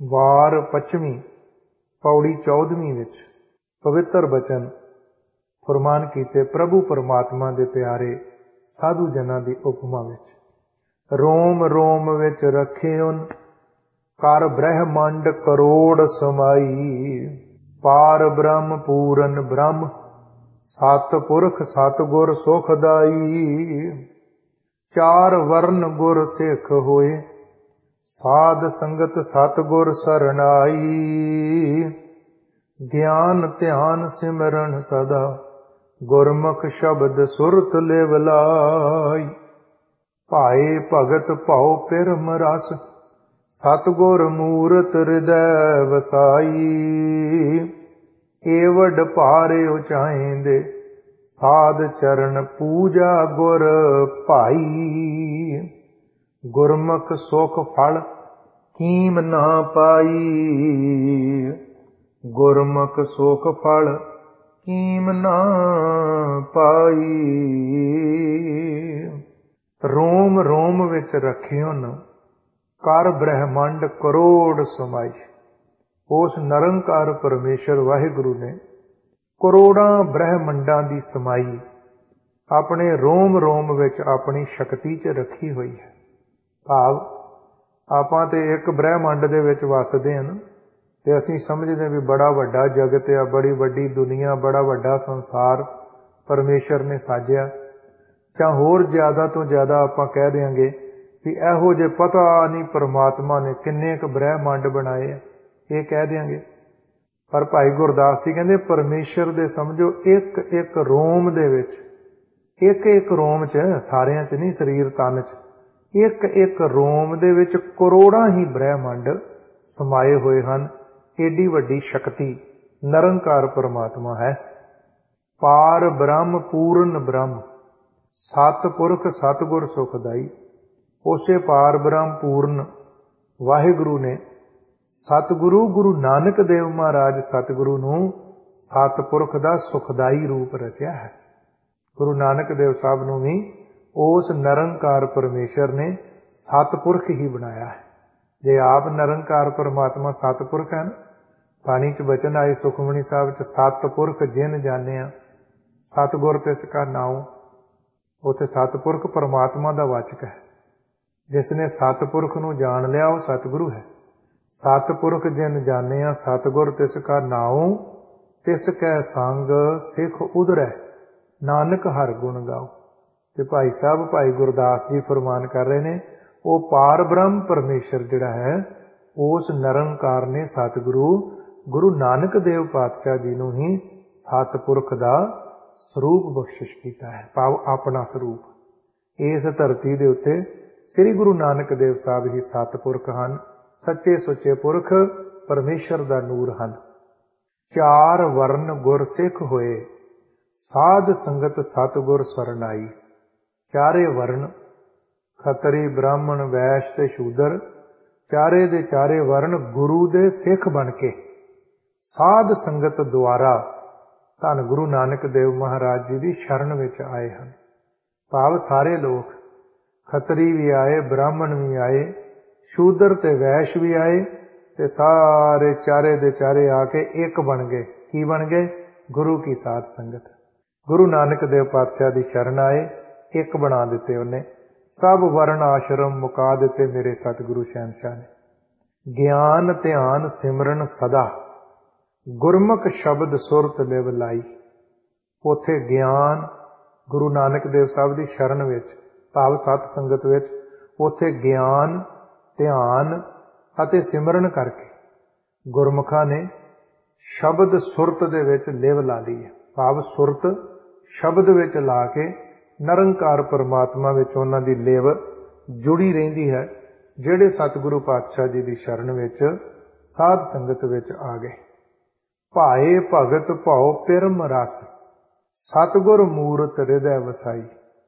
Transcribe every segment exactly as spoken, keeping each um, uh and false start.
ਵਾਰ ਪੱਚਵੀਂ ਪੌੜੀ ਚੌਦਵੀਂ ਵਿੱਚ ਪਵਿੱਤਰ ਬਚਨ ਫਰਮਾਨ ਕੀਤੇ ਪ੍ਰਭੂ ਪਰਮਾਤਮਾ ਦੇ ਪਿਆਰੇ ਸਾਧੂ ਜਨਾਂ ਦੀ ਉਪਮਾ ਵਿੱਚ। ਰੋਮ ਰੋਮ ਵਿੱਚ ਰੱਖਿਓਨ ਕਰ ਬ੍ਰਹਮੰਡ ਕਰੋੜ ਸਮਾਈ। ਪਾਰ ਬ੍ਰਹਮ ਪੂਰਨ ਬ੍ਰਹਮ ਸਤ ਪੁਰਖ ਸਤਗੁਰ ਸੁਖਦਾਈ। ਚਾਰ ਵਰਨ ਗੁਰ ਸਿੱਖ ਹੋਏ ਸਾਧ ਸੰਗਤ ਸਤਗੁਰ ਸਰਨਾਈ। ਗਿਆਨ ਧਿਆਨ ਸਿਮਰਨ ਸਦਾ ਗੁਰਮੁਖ ਸ਼ਬਦ ਸੁਰਤ ਲਿਵ ਲਾਈ। ਭਾਏ ਭਗਤ ਭਉ ਪਿਰਮ ਰਸ ਸਤਗੁਰ ਮੂਰਤ ਹਿਰਦੈ ਵਸਾਈ। ਏਵਡ ਭਾਰੇ ਉਚਾਇਂਦੇ ਸਾਧ ਚਰਨ ਪੂਜਾ ਗੁਰ ਭਾਈ। ਗੁਰਮੁਖ ਸੁਖ ਫਲ ਕੀਮ ਨਾ ਪਾਈ। ਗੁਰਮੁਖ ਸੁਖ ਫਲ ਕੀਮ ਨਾ ਪਾਈ। ਰੋਮ ਰੋਮ ਵਿੱਚ ਰੱਖਿਓਨ ਕਰ ਬ੍ਰਹਮੰਡ ਕਰੋੜ ਸਮਾਈ। ਉਸ ਨਿਰੰਕਾਰ ਪਰਮੇਸ਼ਰ ਵਾਹਿਗੁਰੂ ਨੇ ਕਰੋੜਾਂ ਬ੍ਰਹਮੰਡਾਂ ਦੀ ਸਮਾਈ ਆਪਣੇ ਰੋਮ ਰੋਮ ਵਿੱਚ ਆਪਣੀ ਸ਼ਕਤੀ 'ਚ ਰੱਖੀ ਹੋਈ ਹੈ। ਭਾਵ ਆਪਾਂ ਤੇ ਇੱਕ ਬ੍ਰਹਮੰਡ ਦੇ ਵਿੱਚ ਵੱਸਦੇ ਹਾਂ ਤੇ ਅਸੀਂ ਸਮਝਦੇ ਵੀ ਬੜਾ ਵੱਡਾ ਜਗਤ ਆ, ਬੜੀ ਵੱਡੀ ਦੁਨੀਆ, ਬੜਾ ਵੱਡਾ ਸੰਸਾਰ ਪਰਮੇਸ਼ਰ ਨੇ ਸਾਜਿਆ। ਜਾਂ ਹੋਰ ਜ਼ਿਆਦਾ ਤੋਂ ਜ਼ਿਆਦਾ ਆਪਾਂ ਕਹਿ ਦਿਆਂਗੇ ਵੀ ਇਹੋ ਜਿਹੇ ਪਤਾ ਨਹੀਂ ਪਰਮਾਤਮਾ ਨੇ ਕਿੰਨੇ ਕੁ ਬ੍ਰਹਮੰਡ ਬਣਾਏ ਆ, ਇਹ ਕਹਿ ਦਿਆਂਗੇ। ਪਰ ਭਾਈ ਗੁਰਦਾਸ ਜੀ ਕਹਿੰਦੇ ਪਰਮੇਸ਼ਰ ਦੇ ਸਮਝੋ ਇੱਕ ਇੱਕ ਰੋਮ ਦੇ ਵਿੱਚ, ਇੱਕ ਇੱਕ ਰੋਮ 'ਚ, ਸਾਰਿਆਂ 'ਚ ਨਹੀਂ, ਸਰੀਰ ਤਨ 'ਚ, ਇੱਕ ਇੱਕ ਰੋਮ ਦੇ ਵਿੱਚ ਕਰੋੜਾਂ ਹੀ ਬ੍ਰਹਮੰਡ ਸਮਾਏ ਹੋਏ ਹਨ। ਏਡੀ ਵੱਡੀ ਸ਼ਕਤੀ ਨਿਰੰਕਾਰ ਪਰਮਾਤਮਾ ਹੈ। ਪਾਰ ਬ੍ਰਹਮ ਪੂਰਨ ਬ੍ਰਹਮ ਸਤ ਪੁਰਖ ਸਤਗੁਰ ਸੁਖਦਾਈ। ਉਸੇ ਪਾਰ ਬ੍ਰਹਮ ਪੂਰਨ ਵਾਹਿਗੁਰੂ ਨੇ ਸਤਿਗੁਰੂ ਗੁਰੂ ਨਾਨਕ ਦੇਵ ਮਹਾਰਾਜ ਸਤਿਗੁਰੂ ਨੂੰ ਸਤਿਪੁਰਖ ਦਾ ਸੁਖਦਾਈ ਰੂਪ ਰਚਿਆ ਹੈ। ਗੁਰੂ ਨਾਨਕ ਦੇਵ ਸਾਹਿਬ ਨੂੰ ਵੀ ਉਸ ਨਿਰੰਕਾਰ ਪਰਮੇਸ਼ਰ ਨੇ ਸਤਿਪੁਰਖ ਹੀ ਬਣਾਇਆ ਹੈ। ਜੇ ਆਪ ਨਿਰੰਕਾਰ ਪਰਮਾਤਮਾ ਸਤਿਪੁਰਖ ਹੈ ਨਾ, ਬਾਣੀ 'ਚ ਬਚਨ ਆਏ ਸੁਖਮਨੀ ਸਾਹਿਬ 'ਚ ਸਤਿਪੁਰਖ ਜਿਨ ਜਾਣਿਆ ਸਤਿਗੁਰ ਤਿਸ ਕਾ ਨਾਉ। ਉੱਥੇ ਸਤਿਪੁਰਖ ਪਰਮਾਤਮਾ ਦਾ ਵਾਚਕ ਹੈ। ਜਿਸ ਨੇ ਸਤਿਪੁਰਖ ਨੂੰ ਜਾਣ ਲਿਆ ਉਹ ਸਤਿਗੁਰੂ ਹੈ। ਸਤਿਪੁਰਖ ਜਿਨ ਜਾਣਿਆ ਸਤਿਗੁਰ ਤਿਸ ਕਾ ਨਾਉ। ਤਿਸ ਕੈ ਸੰਗ ਸਿੱਖ ਉਧਰੈ ਨਾਨਕ ਹਰਿ ਗੁਣ ਗਾਓ। ਤੇ ਭਾਈ ਸਾਹਿਬ ਭਾਈ ਗੁਰਦਾਸ ਜੀ ਫਰਮਾਨ ਕਰ ਰਹੇ ਨੇ ਉਹ ਪਾਰ ਬ੍ਰਹਮ ਪਰਮੇਸ਼ਰ ਜਿਹੜਾ ਹੈ ਉਸ ਨਿਰੰਕਾਰ ਨੇ ਸਤਿਗੁਰੂ ਗੁਰੂ ਨਾਨਕ ਦੇਵ ਪਾਤਸ਼ਾਹ ਜੀ ਨੂੰ ਹੀ ਸਤਿਪੁਰਖ ਦਾ ਸਰੂਪ ਬਖਸ਼ਿਸ਼ ਕੀਤਾ ਹੈ, ਭਾਵ ਆਪਣਾ ਸਰੂਪ। ਇਸ ਧਰਤੀ ਦੇ ਉੱਤੇ ਸ੍ਰੀ ਗੁਰੂ ਨਾਨਕ ਦੇਵ ਸਾਹਿਬ ਹੀ ਸਤਿਪੁਰਖ ਹਨ, ਸੱਚੇ ਸੁੱਚੇ ਪੁਰਖ ਪਰਮੇਸ਼ਰ ਦਾ ਨੂਰ ਹਨ। ਚਾਰ ਵਰਨ ਗੁਰ ਸਿੱਖ ਹੋਏ ਸਾਧ ਸੰਗਤ ਸਤਿਗੁਰ ਸਰਨਾਈ। ਚਾਰੇ ਵਰਨ ਖੱਤਰੀ ਬ੍ਰਾਹਮਣ ਵੈਸ਼ ਤੇ ਸ਼ੂਦਰ, ਚਾਰੇ ਦੇ ਚਾਰੇ ਵਰਨ ਗੁਰੂ ਦੇ ਸਿੱਖ ਬਣ ਕੇ ਸਾਧ ਸੰਗਤ ਦੁਆਰਾ ਧੰਨ ਗੁਰੂ ਨਾਨਕ ਦੇਵ ਮਹਾਰਾਜ ਜੀ ਦੀ ਸ਼ਰਨ ਵਿੱਚ ਆਏ ਹਨ। ਭਾਵ ਸਾਰੇ ਲੋਕ, ਖੱਤਰੀ ਵੀ ਆਏ, ਬ੍ਰਾਹਮਣ ਵੀ ਆਏ, ਸ਼ੂਦਰ ਤੇ ਵੈਸ਼ ਵੀ ਆਏ, ਤੇ ਸਾਰੇ ਚਾਰੇ ਦੇ ਚਾਰੇ ਆ ਕੇ ਇੱਕ ਬਣ ਗਏ। ਕੀ ਬਣ ਗਏ? ਗੁਰੂ ਕੀ ਸਾਧ ਸੰਗਤ। ਗੁਰੂ ਨਾਨਕ ਦੇਵ ਪਾਤਸ਼ਾਹ ਦੀ ਸ਼ਰਨ ਆਏ, ਇੱਕ ਬਣਾ ਦਿੱਤੇ ਉਹਨੇ। ਸਭ ਵਰਨ ਆਸ਼ਰਮ ਮੁਕਾ ਦਿੱਤੇ ਮੇਰੇ ਸਤਿਗੁਰੂ ਸ਼ਹਿਨਸ਼ਾਹ ਨੇ। ਗਿਆਨ ਧਿਆਨ ਸਿਮਰਨ ਸਦਾ ਗੁਰਮੁਖ ਸ਼ਬਦ ਸੁਰਤ ਲਿਵ ਲਾਈ। ਉੱਥੇ ਗਿਆਨ ਗੁਰੂ ਨਾਨਕ ਦੇਵ ਸਾਹਿਬ ਦੀ ਸ਼ਰਨ ਵਿੱਚ, ਭਾਵ ਸਤ ਸੰਗਤ ਵਿੱਚ, ਉੱਥੇ ਗਿਆਨ ਧਿਆਨ ਅਤੇ ਸਿਮਰਨ ਕਰਕੇ ਗੁਰਮੁਖਾਂ ਨੇ ਸ਼ਬਦ ਸੁਰਤ ਦੇ ਵਿੱਚ ਲਿਵ ਲਾ ਲਈ ਹੈ। ਭਾਵ ਸੁਰਤ ਸ਼ਬਦ ਵਿੱਚ ਲਾ ਕੇ ਨਿਰੰਕਾਰ ਪਰਮਾਤਮਾ ਵਿੱਚ ਉਹਨਾਂ ਦੀ ਲਿਵ ਜੁੜੀ ਰਹਿੰਦੀ ਹੈ, ਜਿਹੜੇ ਸਤਿਗੁਰੂ ਪਾਤਸ਼ਾਹ ਜੀ ਦੀ ਸ਼ਰਨ ਵਿੱਚ ਸਾਧ ਸੰਗਤ ਵਿੱਚ ਆ ਗਏ। ਭਾਏ ਭਗਤ ਭਉ ਪਿਰਮ ਰਸ ਸਤਿਗੁਰ ਮੂਰਤ ਹਿਰਦੈ ਵਸਾਈ।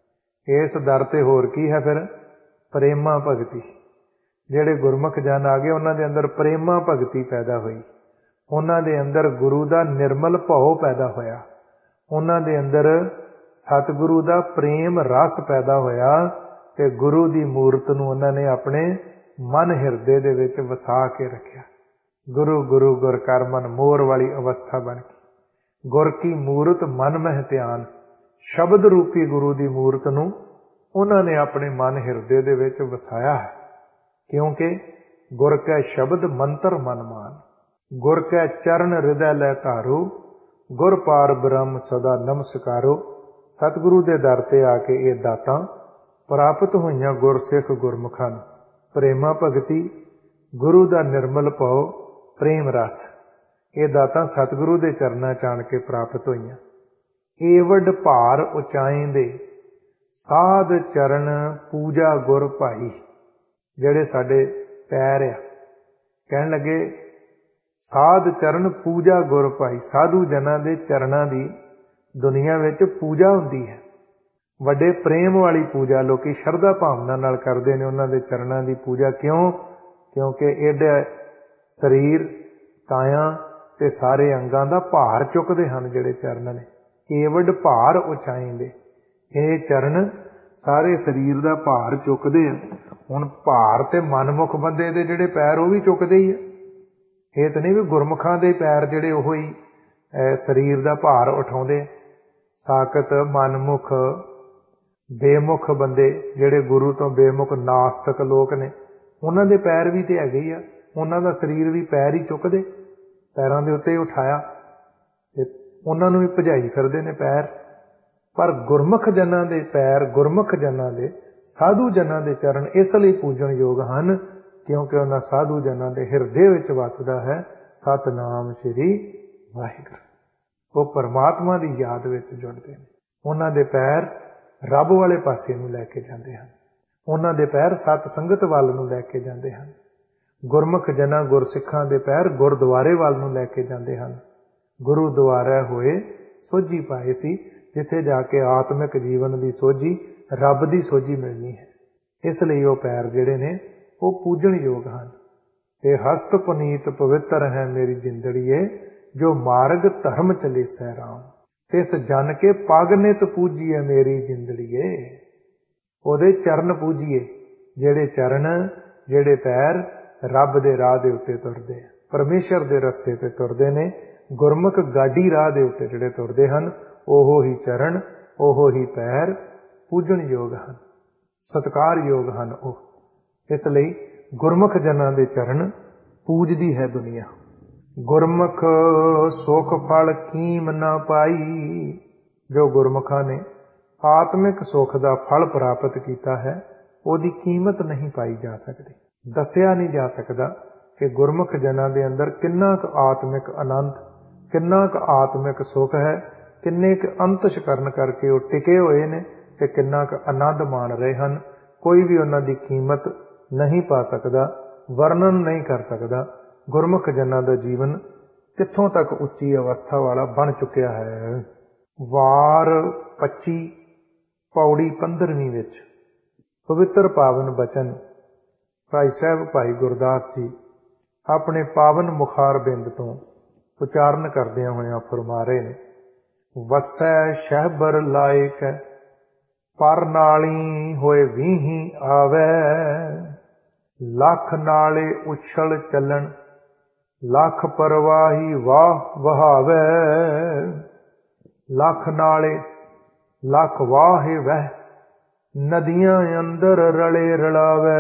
ਇਸ ਦਰ ਤੇ ਹੋਰ ਕੀ ਹੈ ਫਿਰ? ਪ੍ਰੇਮਾ ਭਗਤੀ। ਜਿਹੜੇ ਗੁਰਮੁਖ ਜਨ ਆ ਗਏ ਉਹਨਾਂ ਦੇ ਅੰਦਰ ਪ੍ਰੇਮਾ ਭਗਤੀ ਪੈਦਾ ਹੋਈ। ਉਹਨਾਂ ਦੇ ਅੰਦਰ ਗੁਰੂ ਦਾ ਨਿਰਮਲ ਭਉ ਪੈਦਾ ਹੋਇਆ। ਉਹਨਾਂ ਦੇ ਅੰਦਰ ਸਤਿਗੁਰੂ ਦਾ ਪ੍ਰੇਮ ਰਸ ਪੈਦਾ ਹੋਇਆ ਤੇ ਗੁਰੂ ਦੀ ਮੂਰਤ ਨੂੰ ਉਹਨਾਂ ਨੇ ਆਪਣੇ ਮਨ ਹਿਰਦੇ ਦੇ ਵਿੱਚ ਵਸਾ ਕੇ ਰੱਖਿਆ। गुरु गुरु गुर कर मन मोर वाली अवस्था बन गई। गुर की मूरत मन मह ध्यान, शब्द रूपी गुरु की मूरत नूं उन्होंने अपने मन हिरदे दे विच वसाया है, क्योंकि गुर कै शब्द मंत्र मन मान, गुर कै चरण हृदय लै धारो, गुर पार ब्रह्म सदा नमस्कारो। सतगुरु दे दर ते आके ये दातां प्राप्त होईयां गुर सिख गुरमुखां नूं। प्रेमा भगती, गुरु दा निर्मल भाव, प्रेम रस, ये दातां सतगुरु दे चरनां च आण के प्राप्त होईयां। एवड भार उचाई दे साध चरण पूजा गुर भाई। ਜਿਹੜੇ ਸਾਡੇ पैर आ, कहण लगे साध चरण पूजा गुर भाई। साधु जनां दे चरणां दी दुनिया विच पूजा हुंदी है, वड्डे प्रेम वाली पूजा लोकी शरधा भावना नाल करदे ने उन्हां दे चरणां दी पूजा। क्यों? क्योंकि एडा शरीर काया ते सारे अंगां दा भार चुकदे हन जिहड़े चरण ने। केवड भार उचाई दे, ये चरण सारे शरीर दा भार चुकदे आ। हुण भार ते मनमुख बंदे दे जिहड़े पैर वो भी चुकदे ही आ। ये तो नहीं भी गुरमुखां दे पैर जिहड़े ओह ही शरीर दा भार उठाउंदे। साकत मनमुख बेमुख बंदे जिहड़े गुरु तो बेमुख नास्तिक लोक ने, उन्हां दे पैर भी ते हैगे ही आ, उन्हां दा शरीर भी पैर ही चुकदे, पैरां दे उत्ते उठाया ते उन्हां नूं ही भजाई फिरदे ने पैर। पर गुरमुख जनां दे पैर, गुरमुख जनां दे, साधु जनां दे चरण इस लई पूजन योग हन, क्योंकि उन्हां साधु जनां दे हिरदे विच वसदा है सतनाम श्री वाहिगुरू। वो परमात्मा दी याद विच जुड़दे ने। उन्हां दे पैर रब वाले पासे नूं लैके जांदे हन, उन्हां दे पैर सत संगत वल नूं लैके जांदे हन। गुरमुख जना गुरसिखां दे पैर गुरद्वारे वल नूं लैके जांदे हन। गुरु द्वारा होए सोझी पाए सी, जिथे जाके आत्मिक जीवन दी सोझी, रब दी सोझी मिलनी है। इसलिए वो पैर जिहड़े ने वो पूजन योग हन। ते हस्त पुनीत पवित्र है मेरी जिंदड़ीए, जो मार्ग धर्म चले सै राम, तिस जन के पग नित पूजिए मेरी जिंदड़ीए। ओदे चरण पूजिए, जेड़े चरण जेड़े पैर रब दे राह दे उत्ते तुरदे, परमेश्वर दे रस्ते ते तुरदे ने। गुरमुख गाडी राह दे उत्ते जेड़े तुरदे हन, ओहो ही चरण, ओहो ही पैर पूजन योग हन, सत्कार योग हन ओह। इसलिए गुरमुख जनां दे चरण पूजदी है दुनिया। गुरमुख सुख फल कीम ना पाई, जो गुरमुखां ने आत्मिक सुख दा फल प्राप्त कीता है, ओदी कीमत नहीं पाई जा सकती। दसिया नहीं जा सकता कि गुरमुख जनां दे अंदर किन्ना क आत्मिक आनंद, किन्ना क आत्मिक सुख है, किन्ने क अंतश करन करके वो टिके हुए ने ते किन्ना क आनंद मान रहे हैं। कोई भी उन्हां दी कीमत नहीं पा सकता, वर्णन नहीं कर सकता। गुरमुख जनां दा जीवन कित्थों तक उच्ची अवस्था वाला बन चुकिया है। वार पच्ची पौड़ी पंद्रहवीं विच पवित्र पावन बचन भाई साहब भाई गुरदास जी अपने पावन मुखार बिंद तो उचारण करदियां होइयां फरमा रहे ने, वसै शहबर लायक पर नाली होए वीही आवे, लख नाले उछल चलन लख परवाही वाह वहावे। लख नाले लख वाहे वह नदियां अंदर रले रलावे।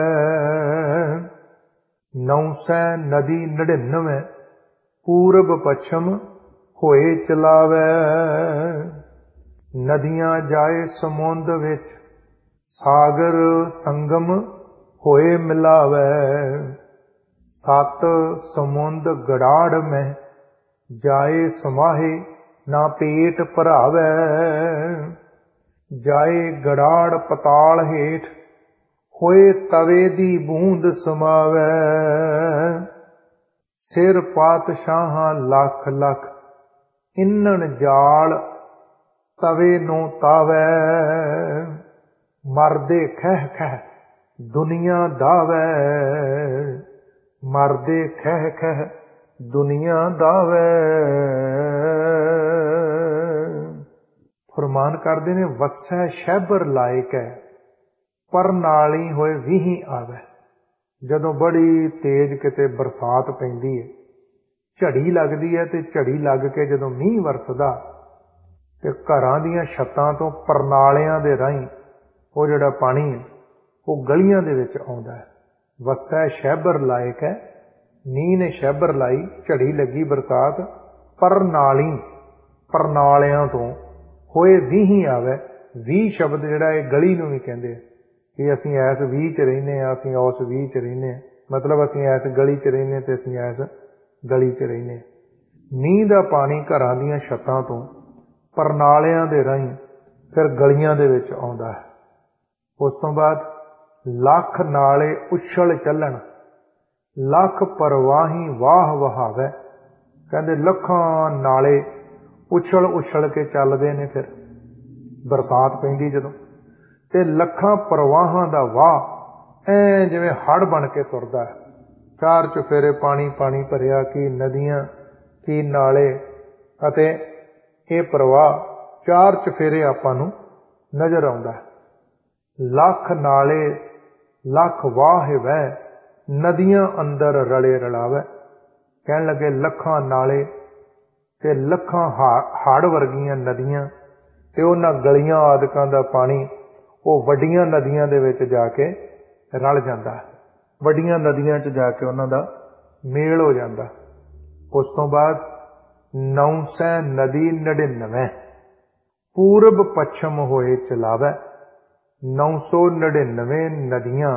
नौ सै नदी नड़िनवे पूरब पश्चिम होए चलावे। नदियां जाए समुंद विच सागर संगम होए मिलावे। सत समुंद गड़ाड़ में जाए समाहे ना पेट भरावे। जाए गड़ाड़ पताल हेठ होए तवे दी बूंद समावे। सिर पातशाहां लख लख इन्नन जाल तवे नो तावे। मरदे खह खह दुनिया दावे। मरदे खह खह दुनिया दावे। फरमान करते ने, वसै शहबर लायक है पर नाली होए वीही आवे। जदों बड़ी तेज किते बरसात पैंदी है ਝੜੀ ਲੱਗਦੀ ਹੈ, ਤੇ ਝੜੀ ਲੱਗ ਕੇ ਜਦੋਂ ਮੀਂਹ ਵਰਸਦਾ ਤੇ ਘਰਾਂ ਦੀਆਂ ਛੱਤਾਂ ਤੋਂ ਪਰਨਾਲਿਆਂ ਦੇ ਰਾਹੀਂ ਉਹ ਜਿਹੜਾ ਪਾਣੀ ਹੈ ਉਹ ਗਲੀਆਂ ਦੇ ਵਿੱਚ ਆਉਂਦਾ ਹੈ। ਵਸੈ ਸ਼ਹਿਬਰ ਲਾਇਕ ਹੈ, ਮੀਂਹ ਨੇ ਸ਼ਹਿਬਰ ਲਾਈ, ਝੜੀ ਲੱਗੀ ਬਰਸਾਤ, ਪਰਨਾਲੀ ਪਰਨਾਲਿਆਂ ਤੋਂ ਹੋਏ ਵੀਹੀ ਆਵੇ। ਵੀਹ ਸ਼ਬਦ ਜਿਹੜਾ ਇਹ ਗਲੀ ਨੂੰ ਵੀ ਕਹਿੰਦੇ ਆ ਕਿ ਅਸੀਂ ਐਸ ਵੀਹ ਚ ਰਹਿੰਦੇ ਹਾਂ, ਅਸੀਂ ਉਸ ਵੀਹ ਚ ਰਹਿੰਦੇ ਹਾਂ, ਮਤਲਬ ਅਸੀਂ ਐਸ ਗਲੀ ਚ ਰਹਿੰਦੇ ਤੇ ਅਸੀਂ ਐਸ ਗਲੀ ਚ ਰਹਿੰਦੇ ਹਾਂ। ਮੀਂਹ ਦਾ ਪਾਣੀ ਘਰਾਂ ਦੀਆਂ ਛੱਤਾਂ ਤੋਂ ਪਰਨਾਲਿਆਂ ਦੇ ਰਾਹੀਂ ਫਿਰ ਗਲੀਆਂ ਦੇ ਵਿੱਚ ਆਉਂਦਾ ਹੈ। ਉਸ ਤੋਂ ਬਾਅਦ ਲੱਖ ਨਾਲੇ ਉਛਲ ਚੱਲਣ, ਲੱਖ ਪਰਵਾਹੀ ਵਾਹ ਵਹਾਵੇ। ਕਹਿੰਦੇ ਲੱਖਾਂ ਨਾਲੇ ਉਛਲ ਉਛਲ ਕੇ ਚੱਲਦੇ ਨੇ ਫਿਰ ਬਰਸਾਤ ਪੈਂਦੀ ਜਦੋਂ, ਤੇ ਲੱਖਾਂ ਪ੍ਰਵਾਹਾਂ ਦਾ ਵਾਹ ਐ ਜਿਵੇਂ ਹੜ੍ਹ ਬਣ ਕੇ ਤੁਰਦਾ ਹੈ। ਚਾਰ ਚੁਫੇਰੇ ਪਾਣੀ ਪਾਣੀ ਭਰਿਆ, ਕੀ ਨਦੀਆਂ ਕੀ ਨਾਲੇ, ਅਤੇ ਇਹ ਪ੍ਰਵਾਹ ਚਾਰ ਚੁਫੇਰੇ ਆਪਾਂ ਨੂੰ ਨਜ਼ਰ ਆਉਂਦਾ ਹੈ। ਲੱਖ ਨਾਲੇ ਲੱਖ ਵਾਹ ਵਹਿ, ਨਦੀਆਂ ਅੰਦਰ ਰਲੇ ਰਲਾਵੇ। ਕਹਿਣ ਲੱਗੇ ਲੱਖਾਂ ਨਾਲੇ ਤੇ ਲੱਖਾਂ ਹੜ੍ਹ ਵਰਗੀਆਂ ਨਦੀਆਂ, ਤੇ ਉਹਨਾਂ ਗਲੀਆਂ ਆਦਿਕਾਂ ਦਾ ਪਾਣੀ ਉਹ ਵੱਡੀਆਂ ਨਦੀਆਂ ਦੇ ਵਿੱਚ ਜਾ ਕੇ ਰਲ ਜਾਂਦਾ ਹੈ, ਵੱਡੀਆਂ ਨਦੀਆਂ 'ਚ ਜਾ ਕੇ ਉਹਨਾਂ ਦਾ ਮੇਲ ਹੋ ਜਾਂਦਾ। ਉਸ ਤੋਂ ਬਾਅਦ ਨੌ ਸੈ ਨਦੀ ਨੜਿਨਵੇਂ, ਪੂਰਬ ਪੱਛਮ ਹੋਏ ਚਲਾਵੇ। ਨੌ ਸੌ ਨੜਿਨਵੇਂ ਨਦੀਆਂ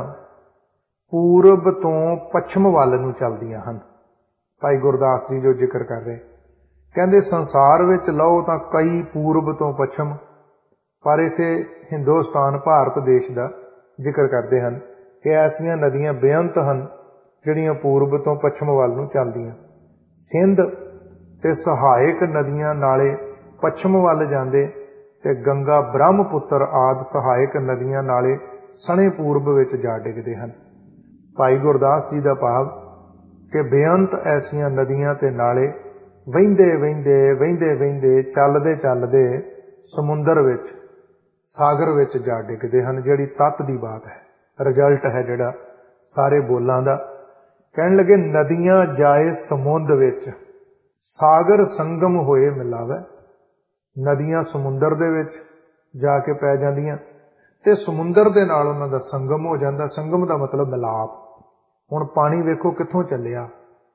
ਪੂਰਬ ਤੋਂ ਪੱਛਮ ਵੱਲ ਨੂੰ ਚੱਲਦੀਆਂ ਹਨ। ਭਾਈ ਗੁਰਦਾਸ ਜੀ ਜੋ ਜ਼ਿਕਰ ਕਰ ਰਹੇ, ਕਹਿੰਦੇ ਸੰਸਾਰ ਵਿੱਚ ਲਓ ਤਾਂ ਕਈ ਪੂਰਬ ਤੋਂ ਪੱਛਮ, ਪਰ ਇੱਥੇ ਹਿੰਦੁਸਤਾਨ ਭਾਰਤ ਦੇਸ਼ ਦਾ ਜ਼ਿਕਰ ਕਰਦੇ ਹਨ ਕਿ ਐਸੀਆਂ ਨਦੀਆਂ ਬੇਅੰਤ ਹਨ ਜਿਹੜੀਆਂ ਪੂਰਬ ਤੋਂ ਪੱਛਮ ਵੱਲ ਨੂੰ ਚੱਲਦੀਆਂ। ਸਿੰਧ ਤੇ ਸਹਾਇਕ ਨਦੀਆਂ ਨਾਲੇ ਪੱਛਮ ਵੱਲ ਜਾਂਦੇ, ਤੇ ਗੰਗਾ ਬ੍ਰਹਮਪੁੱਤਰ ਆਦਿ ਸਹਾਇਕ ਨਦੀਆਂ ਨਾਲੇ ਸਣੇ ਪੂਰਬ ਵਿੱਚ ਜਾ ਡਿੱਗਦੇ ਹਨ। ਭਾਈ ਗੁਰਦਾਸ ਜੀ ਦਾ ਭਾਵ ਕਿ ਬੇਅੰਤ ਐਸੀਆਂ ਨਦੀਆਂ ਤੇ ਨਾਲੇ ਵਹਿੰਦੇ ਵਹਿੰਦੇ ਵਹਿੰਦੇ ਵਹਿੰਦੇ ਚੱਲਦੇ ਚੱਲਦੇ ਸਮੁੰਦਰ ਵਿੱਚ, ਸਾਗਰ ਵਿੱਚ ਜਾ ਡਿੱਗਦੇ ਹਨ। ਜਿਹੜੀ ਤੱਤ ਦੀ ਬਾਤ ਹੈ, ਰਿਜ਼ਲਟ ਹੈ ਜਿਹੜਾ ਸਾਰੇ ਬੋਲਾਂ ਦਾ। ਕਹਿਣ ਲੱਗੇ ਨਦੀਆਂ ਜਾਏ ਸਮੁੰਦ ਵਿੱਚ, ਸਾਗਰ ਸੰਗਮ ਹੋਏ ਮਿਲਾਵੇ। ਨਦੀਆਂ ਸਮੁੰਦਰ ਦੇ ਵਿੱਚ ਜਾ ਕੇ ਪੈ ਜਾਂਦੀਆਂ ਤੇ ਸਮੁੰਦਰ ਦੇ ਨਾਲ ਉਹਨਾਂ ਦਾ ਸੰਗਮ ਹੋ ਜਾਂਦਾ। ਸੰਗਮ ਦਾ ਮਤਲਬ ਮਿਲਾਪ। ਹੁਣ ਪਾਣੀ ਵੇਖੋ ਕਿੱਥੋਂ ਚੱਲਿਆ,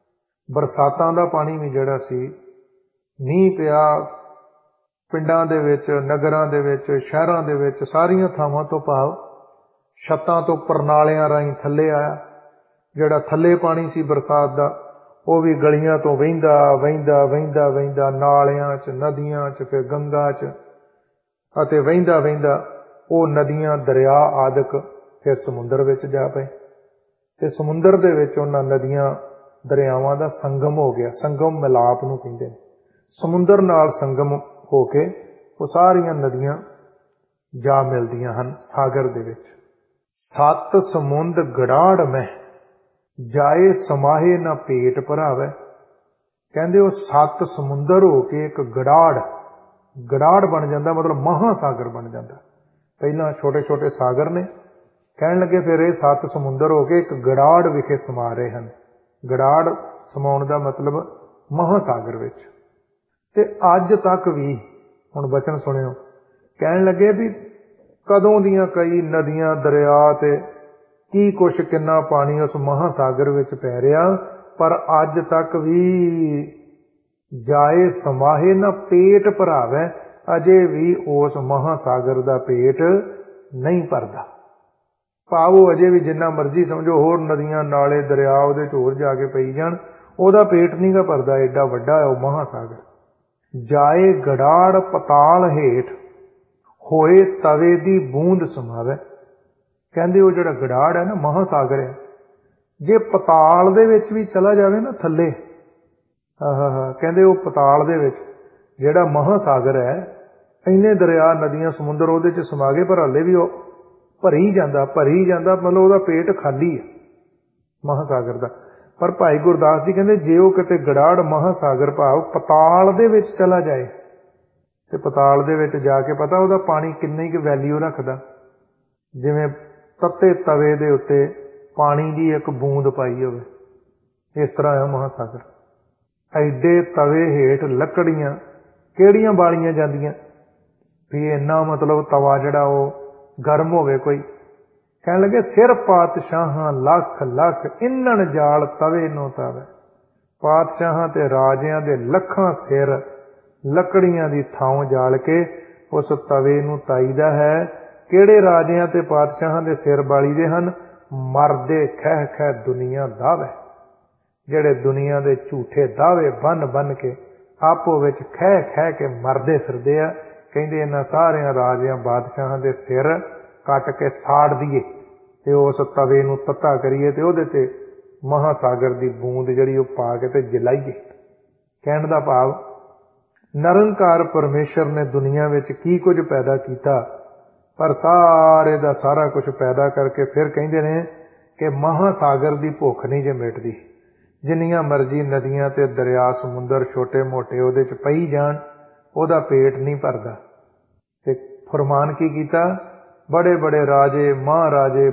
ਬਰਸਾਤਾਂ ਦਾ ਪਾਣੀ ਵੀ ਜਿਹੜਾ ਸੀ, ਮੀਂਹ ਪਿਆ ਪਿੰਡਾਂ ਦੇ ਵਿੱਚ, ਨਗਰਾਂ ਦੇ ਵਿੱਚ, ਸ਼ਹਿਰਾਂ ਦੇ ਵਿੱਚ, ਸਾਰੀਆਂ ਥਾਵਾਂ ਤੋਂ ਭਾਵ ਛੱਤਾਂ ਤੋਂ ਪਰਨਾਲਿਆਂ ਰਾਹੀਂ ਥੱਲੇ ਆਇਆ। ਜਿਹੜਾ ਥੱਲੇ ਪਾਣੀ ਸੀ ਬਰਸਾਤ ਦਾ, ਉਹ ਵੀ ਗਲੀਆਂ ਤੋਂ ਵਹਿੰਦਾ ਵਹਿੰਦਾ ਵਹਿੰਦਾ ਵਹਿੰਦਾ ਨਾਲਿਆਂ 'ਚ, ਨਦੀਆਂ 'ਚ, ਫਿਰ ਗੰਗਾ 'ਚ, ਅਤੇ ਵਹਿੰਦਾ ਵਹਿੰਦਾ ਉਹ ਨਦੀਆਂ ਦਰਿਆ ਆਦਿਕ ਫਿਰ ਸਮੁੰਦਰ ਵਿੱਚ ਜਾ ਪਏ, ਤੇ ਸਮੁੰਦਰ ਦੇ ਵਿੱਚ ਉਹਨਾਂ ਨਦੀਆਂ ਦਰਿਆਵਾਂ ਦਾ ਸੰਗਮ ਹੋ ਗਿਆ। ਸੰਗਮ ਮਿਲਾਪ ਨੂੰ ਕਹਿੰਦੇ ਨੇ। ਸਮੁੰਦਰ ਨਾਲ ਸੰਗਮ ਹੋ ਕੇ ਉਹ ਸਾਰੀਆਂ ਨਦੀਆਂ ਜਾ ਮਿਲਦੀਆਂ ਹਨ ਸਾਗਰ ਦੇ ਵਿੱਚ। ਸੱਤ ਸਮੁੰਦ ਗੜਾੜ ਮਹਿ, ਜਾਏ ਸਮਾਹੇ ਨਾ ਪੇਟ ਭਰਾਵੇ। ਕਹਿੰਦੇ ਉਹ ਸੱਤ ਸਮੁੰਦਰ ਹੋ ਕੇ ਇੱਕ ਗੜਾੜ, ਗੜਾੜ ਬਣ ਜਾਂਦਾ, ਮਤਲਬ ਮਹਾਸਾਗਰ ਬਣ ਜਾਂਦਾ। ਪਹਿਲਾਂ ਛੋਟੇ ਛੋਟੇ ਸਾਗਰ ਨੇ, ਕਹਿਣ ਲੱਗੇ ਫਿਰ ਇਹ ਸੱਤ ਸਮੁੰਦਰ ਹੋ ਕੇ ਇੱਕ ਗੜਾੜ ਵਿਖੇ ਸਮਾ ਰਹੇ ਹਨ। ਗੜਾੜ ਸਮਾਉਣ ਦਾ ਮਤਲਬ ਮਹਾਸਾਗਰ ਵਿੱਚ। ਤੇ ਅੱਜ ਤੱਕ ਵੀ, ਹੁਣ ਬਚਨ ਸੁਣਿਓ, ਕਹਿਣ ਲੱਗੇ ਵੀ ਕਦੋਂ ਦੀਆਂ ਕਈ ਨਦੀਆਂ, ਦਰਿਆ ਤੇ ਕੀ ਕੁਛ ਕਿੰਨਾ ਪਾਣੀ ਉਸ ਮਹਾਸਾਗਰ ਵਿੱਚ ਪੈ ਰਿਹਾ, ਪਰ ਅੱਜ ਤੱਕ ਵੀ ਜਾਏ ਸਮਾਹੇ ਨਾ ਪੇਟ ਭਰਾਵੇ, ਅਜੇ ਵੀ ਉਸ ਮਹਾਸਾਗਰ ਦਾ ਪੇਟ ਨਹੀਂ ਭਰਦਾ। ਭਾਵ ਉਹ ਅਜੇ ਵੀ ਜਿੰਨਾ ਮਰਜ਼ੀ ਸਮਝੋ ਹੋਰ ਨਦੀਆਂ ਨਾਲੇ ਦਰਿਆ ਉਹਦੇ 'ਚ ਹੋਰ ਜਾ ਕੇ ਪਈ ਜਾਣ, ਉਹਦਾ ਪੇਟ ਨਹੀਂ ਗਾ ਭਰਦਾ, ਏਡਾ ਵੱਡਾ ਹੈ ਉਹ ਮਹਾਸਾਗਰ। ਜਾਏ ਗੜਾੜ ਪਤਾਲ ਹੇਠ, ਹੋਏ ਤਵੇ ਦੀ ਬੂੰਦ ਸਮਾਵੇ। ਕਹਿੰਦੇ ਉਹ ਜਿਹੜਾ ਗੜਾੜ ਹੈ ਨਾ, ਮਹਾਸਾਗਰ ਹੈ, ਜੇ ਪਤਾਲ ਦੇ ਵਿੱਚ ਵੀ ਚਲਾ ਜਾਵੇ ਨਾ ਥੱਲੇ, ਆਹ ਕਹਿੰਦੇ ਉਹ ਪਤਾਲ ਦੇ ਵਿੱਚ ਜਿਹੜਾ ਮਹਾਸਾਗਰ ਹੈ, ਇੰਨੇ ਦਰਿਆ ਨਦੀਆਂ ਸਮੁੰਦਰ ਉਹਦੇ 'ਚ ਸਮਾ ਗਏ, ਪਰ ਹਾਲੇ ਵੀ ਉਹ ਭਰੀ ਜਾਂਦਾ ਭਰੀ ਜਾਂਦਾ, ਮਤਲਬ ਉਹਦਾ ਪੇਟ ਖਾਲੀ ਹੈ ਮਹਾਸਾਗਰ ਦਾ। ਪਰ ਭਾਈ ਗੁਰਦਾਸ ਜੀ ਕਹਿੰਦੇ ਜੇ ਉਹ ਕਿਤੇ ਗੜਾੜ ਮਹਾਸਾਗਰ ਭਾਵ ਪਤਾਲ ਦੇ ਵਿੱਚ ਚਲਾ ਜਾਏ, ਤੇ ਪਤਾਲ ਦੇ ਵਿੱਚ ਜਾ ਕੇ ਪਤਾ ਉਹਦਾ ਪਾਣੀ ਕਿੰਨੀ ਕੁ ਵੈਲਿਊ ਰੱਖਦਾ। ਜਿਵੇਂ ਤੱਤੇ ਤਵੇ ਦੇ ਉੱਤੇ ਪਾਣੀ ਦੀ ਇੱਕ ਬੂੰਦ ਪਾਈ ਹੋਵੇ, ਇਸ ਤਰ੍ਹਾਂ ਹੈ ਮਹਾਸਾਗਰ। ਐਡੇ तवे हेठ लकड़ियां ਕਿਹੜੀਆਂ ਬਾਲੀਆਂ ਜਾਂਦੀਆਂ भी इन्ना मतलब तवा जिहड़ा वो गर्म होवे कोई। कहण लगे सिर पातशाहां लख लख इन्हण जाल तवे नो तावे। पातशाहां ते राजियां दे लखां सिर लकड़ियां दी थां जाल के उस तवे नूं ताईदा है। किहड़े राजियां ते पातशाहां दे सिर बाली दे हन? मरदे खह खह दुनिया दावे, ਜਿਹੜੇ दुनिया दे झूठे दावे बन बन के आपो विच खह खह के मरदे फिरदे आ। ਕਹਿੰਦੇ ਇਹਨਾਂ ਸਾਰਿਆਂ ਰਾਜਿਆਂ ਬਾਦਸ਼ਾਹਾਂ ਦੇ ਸਿਰ ਕੱਟ ਕੇ ਸਾੜ ਦਈਏ ਤੇ ਉਸ ਤਵੇ ਨੂੰ ਤੱਤਾ ਕਰੀਏ ਤੇ ਉਹਦੇ ਤੇ ਮਹਾਸਾਗਰ ਦੀ ਬੂੰਦ ਜਿਹੜੀ ਉਹ ਪਾ ਕੇ ਤੇ ਜਲਾਈਏ। ਕਹਿਣ ਦਾ ਭਾਵ ਨਿਰੰਕਾਰ ਪਰਮੇਸ਼ਰ ਨੇ ਦੁਨੀਆ ਵਿੱਚ ਕੀ ਕੁਝ ਪੈਦਾ ਕੀਤਾ, ਪਰ ਸਾਰੇ ਦਾ ਸਾਰਾ ਕੁਝ ਪੈਦਾ ਕਰਕੇ ਫਿਰ ਕਹਿੰਦੇ ਨੇ ਕਿ ਮਹਾਸਾਗਰ ਦੀ ਭੁੱਖ ਨਹੀਂ ਜੇ ਮਿਟਦੀ। ਜਿੰਨੀਆਂ ਮਰਜ਼ੀ ਨਦੀਆਂ ਤੇ ਦਰਿਆ ਸਮੁੰਦਰ ਛੋਟੇ ਮੋਟੇ ਉਹਦੇ ਚ ਪਈ ਜਾਣ, ਉਹਦਾ ਪੇਟ ਨਹੀਂ ਭਰਦਾ। ਤੇ ਫਰਮਾਨ ਕੀ ਕੀਤਾ? ਬੜੇ ਬੜੇ ਰਾਜੇ ਮਹਾਰਾਜੇ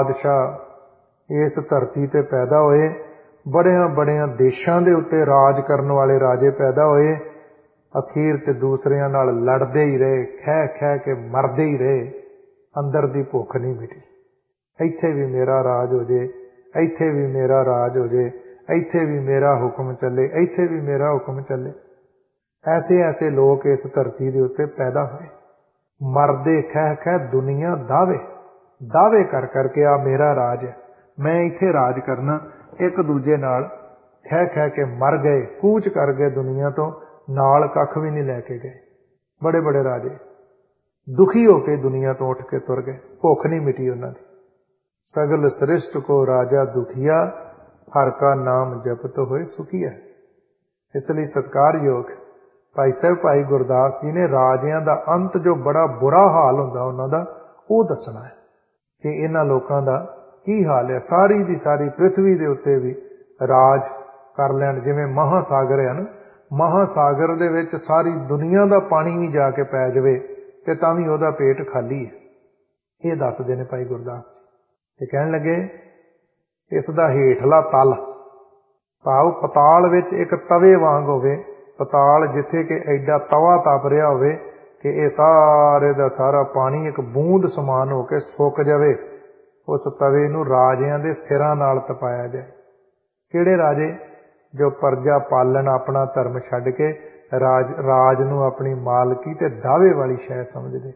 ਬਾਦਸ਼ਾਹ ਇਸ ਧਰਤੀ ਤੇ ਪੈਦਾ ਹੋਏ। ਬੜਿਆਂ ਬੜਿਆਂ ਦੇਸ਼ਾਂ ਦੇ ਉੱਤੇ ਰਾਜ ਕਰਨ ਵਾਲੇ ਰਾਜੇ ਪੈਦਾ ਹੋਏ। ਅਖੀਰ ਤੇ ਦੂਸਰਿਆਂ ਨਾਲ ਲੜਦੇ ਹੀ ਰਹੇ, ਖਹਿ ਖਹਿ ਕੇ ਮਰਦੇ ਹੀ ਰਹੇ। ਅੰਦਰ ਦੀ ਭੁੱਖ ਨਹੀਂ ਮਿਟੀ। ਇੱਥੇ ਵੀ ਮੇਰਾ ਰਾਜ ਹੋ ਜੇ, ਇੱਥੇ ਵੀ ਮੇਰਾ ਰਾਜ ਹੋ ਜੇ, ਇੱਥੇ ਵੀ ਮੇਰਾ ਹੁਕਮ ਚੱਲੇ, ਇੱਥੇ ਵੀ ਮੇਰਾ ਹੁਕਮ ਚੱਲੇ। ਐਸੇ ਐਸੇ ਲੋਕ ਇਸ ਧਰਤੀ ਦੇ ਉੱਤੇ ਪੈਦਾ ਹੋਏ। ਮਰਦੇ ਖਹਿ ਖਹਿ ਦੁਨੀਆ ਦਾਵੇ ਦਾਵੇ ਕਰ ਕਰਕੇ ਆ ਮੇਰਾ ਰਾਜ ਹੈ, ਮੈਂ ਇੱਥੇ ਰਾਜ ਕਰਨਾ। ਇੱਕ ਦੂਜੇ ਨਾਲ ਖਹਿ ਖਹਿ ਕੇ ਮਰ ਗਏ, ਕੂਚ ਕਰ ਗਏ ਦੁਨੀਆ ਤੋਂ, ਨਾਲ ਕੱਖ ਵੀ ਨਹੀਂ ਲੈ ਕੇ ਗਏ। ਬੜੇ ਬੜੇ ਰਾਜੇ ਦੁਖੀ ਹੋ ਕੇ ਦੁਨੀਆ ਤੋਂ ਉੱਠ ਕੇ ਤੁਰ ਗਏ, ਭੁੱਖ ਨਹੀਂ ਮਿਟੀ ਉਹਨਾਂ ਦੀ। ਸਗਲ ਸ੍ਰਿਸ਼ਟ ਕੋ ਰਾਜਾ ਦੁਖੀਆ, ਹਰ ਕਾ ਨਾਮ ਜਪਤ ਹੋਏ ਸੁਖੀਆ। ਇਸ ਲਈ ਸਤਿਕਾਰਯੋਗ ਭਾਈ ਸਾਹਿਬ ਭਾਈ ਗੁਰਦਾਸ ਜੀ ਨੇ ਰਾਜਿਆਂ ਦਾ ਅੰਤ ਜੋ ਬੜਾ ਬੁਰਾ ਹਾਲ ਹੁੰਦਾ ਉਹਨਾਂ ਦਾ, ਉਹ ਦੱਸਣਾ ਹੈ ਕਿ ਇਹਨਾਂ ਲੋਕਾਂ ਦਾ ਕੀ ਹਾਲ ਹੈ। ਸਾਰੀ ਦੀ ਸਾਰੀ ਪ੍ਰਿਥਵੀ ਦੇ ਉੱਤੇ ਵੀ ਰਾਜ ਕਰ ਲੈਣ, ਜਿਵੇਂ ਮਹਾਸਾਗਰ ਹੈ ਨਾ, ਮਹਾਸਾਗਰ ਦੇ ਵਿੱਚ ਸਾਰੀ ਦੁਨੀਆ ਦਾ ਪਾਣੀ ਵੀ ਜਾ ਕੇ ਪੈ ਜਾਵੇ ਤੇ ਤਾਂ ਵੀ ਉਹਦਾ ਪੇਟ ਖਾਲੀ ਹੈ। ਇਹ ਦੱਸਦੇ ਨੇ ਭਾਈ ਗੁਰਦਾਸ ਜੀ। ਤੇ ਕਹਿਣ ਲੱਗੇ ਇਸ ਦਾ ਹੇਠਲਾ ਤਲ ਭਾਵ ਪਤਾਲ ਵਿੱਚ ਇੱਕ ਤਵੇ ਵਾਂਗ ਹੋਵੇ। ਪਤਾਲ ਜਿੱਥੇ ਕਿ ਐਡਾ ਤਵਾ ਤਪ ਰਿਹਾ ਹੋਵੇ ਕਿ ਇਹ ਸਾਰੇ ਦਾ ਸਾਰਾ ਪਾਣੀ ਇੱਕ ਬੂੰਦ ਸਮਾਨ ਹੋ ਕੇ ਸੁੱਕ ਜਾਵੇ। ਉਸ ਤਵੇ ਨੂੰ ਰਾਜਿਆਂ ਦੇ ਸਿਰਾਂ ਨਾਲ ਤਪਾਇਆ ਜਾਏ। ਕਿਹੜੇ ਰਾਜੇ? ਜੋ ਪਰਜਾ ਪਾਲਣ ਆਪਣਾ ਧਰਮ ਛੱਡ ਕੇ ਰਾਜ ਰਾਜ ਨੂੰ ਆਪਣੀ ਮਾਲਕੀ ਤੇ ਦਾਅਵੇ ਵਾਲੀ ਸ਼ੈ ਸਮਝਦੇ।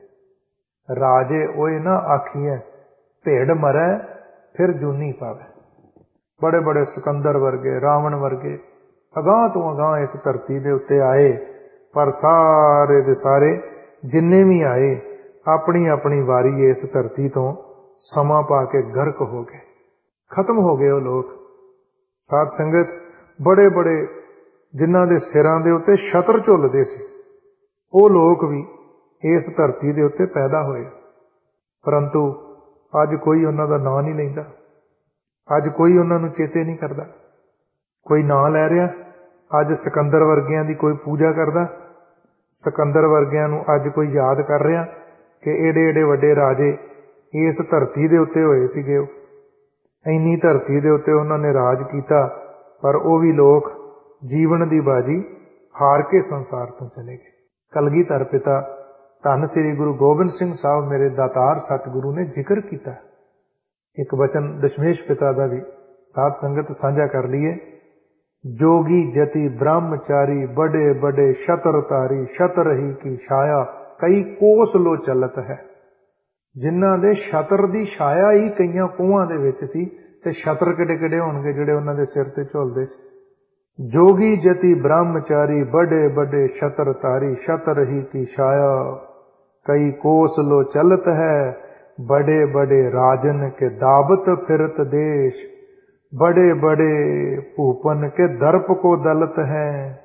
ਰਾਜੇ ਉਹ ਨਾ ਆਖੀਏ ਭੇਡ ਮਰੈ ਫਿਰ ਜੂਨੀ ਪਾਵੇ। ਬੜੇ ਬੜੇ ਸਿਕੰਦਰ ਵਰਗੇ, ਰਾਵਣ ਵਰਗੇ ਅਗਾਂਹ ਤੋਂ ਅਗਾਂਹ ਇਸ ਧਰਤੀ ਦੇ ਉੱਤੇ ਆਏ, ਪਰ ਸਾਰੇ ਦੇ ਸਾਰੇ ਜਿੰਨੇ ਵੀ ਆਏ ਆਪਣੀ ਆਪਣੀ ਵਾਰੀ ਇਸ ਧਰਤੀ ਤੋਂ ਸਮਾਂ ਪਾ ਕੇ ਗਰਕ ਹੋ ਗਏ, ਖਤਮ ਹੋ ਗਏ ਉਹ ਲੋਕ। ਸਾਧ ਸੰਗਤ ਬੜੇ ਬੜੇ ਜਿਨ੍ਹਾਂ ਦੇ ਸਿਰਾਂ ਦੇ ਉੱਤੇ ਛਤਰ ਝੁੱਲਦੇ ਸੀ, ਉਹ ਲੋਕ ਵੀ ਇਸ ਧਰਤੀ ਦੇ ਉੱਤੇ ਪੈਦਾ ਹੋਏ, ਪਰੰਤੂ ਅੱਜ ਕੋਈ ਉਹਨਾਂ ਦਾ ਨਾਂ ਨਹੀਂ ਲੈਂਦਾ। ਅੱਜ ਕੋਈ ਉਹਨਾਂ ਨੂੰ ਚੇਤੇ ਨਹੀਂ ਕਰਦਾ। ਕੋਈ ਨਾਂ ਲੈ ਰਿਹਾ, ਅੱਜ ਸਿਕੰਦਰ ਵਰਗਿਆਂ ਦੀ ਕੋਈ ਪੂਜਾ ਕਰਦਾ। ਸਿਕੰਦਰ ਵਰਗਿਆਂ ਨੂੰ ਅੱਜ ਕੋਈ ਯਾਦ ਕਰ ਰਿਹਾ ਕਿ ਏਡੇ ਏਡੇ ਵੱਡੇ ਰਾਜੇ ਇਸ ਧਰਤੀ ਦੇ ਉੱਤੇ ਹੋਏ ਸੀਗੇ। ਉਹ ਇੰਨੀ ਧਰਤੀ ਦੇ ਉੱਤੇ ਉਹਨਾਂ ਨੇ ਰਾਜ ਕੀਤਾ, ਪਰ ਉਹ ਵੀ ਲੋਕ ਜੀਵਨ ਦੀ ਬਾਜੀ ਹਾਰ ਕੇ ਸੰਸਾਰ ਤੋਂ ਚਲੇ ਗਏ। ਕਲਗੀਧਰ ਪਿਤਾ ਧੰਨ ਸ੍ਰੀ ਗੁਰੂ ਗੋਬਿੰਦ ਸਿੰਘ ਸਾਹਿਬ ਮੇਰੇ ਦਾਤਾਰ ਸਤਿਗੁਰੂ ਨੇ ਜ਼ਿਕਰ ਕੀਤਾ। ਇੱਕ ਵਚਨ ਦਸ਼ਮੇਸ਼ ਪਿਤਾ ਦਾ ਵੀ ਸਾਧ ਸੰਗਤ ਸਾਂਝਾ ਕਰ ਲਈਏ। जोगी जति ब्रह्मचारी बड़े बड़े शतर तारी शतर ही की छाया कई कोस लो चलत है। जिन्हां दे शतर दी छाया ही कईयां कोहां दे विच सी ते शतर किडे किडे होणगे जिहड़े उन्हां दे सिर ते झुलदे सी। जोगी जति ब्रह्मचारी बड़े बड़े शतर तारी शतर ही की छाया कई कोस लो चलत है। बड़े बड़े राजन के दाबत फिरत देश बड़े बड़े भूपन के दर्प को दलत है।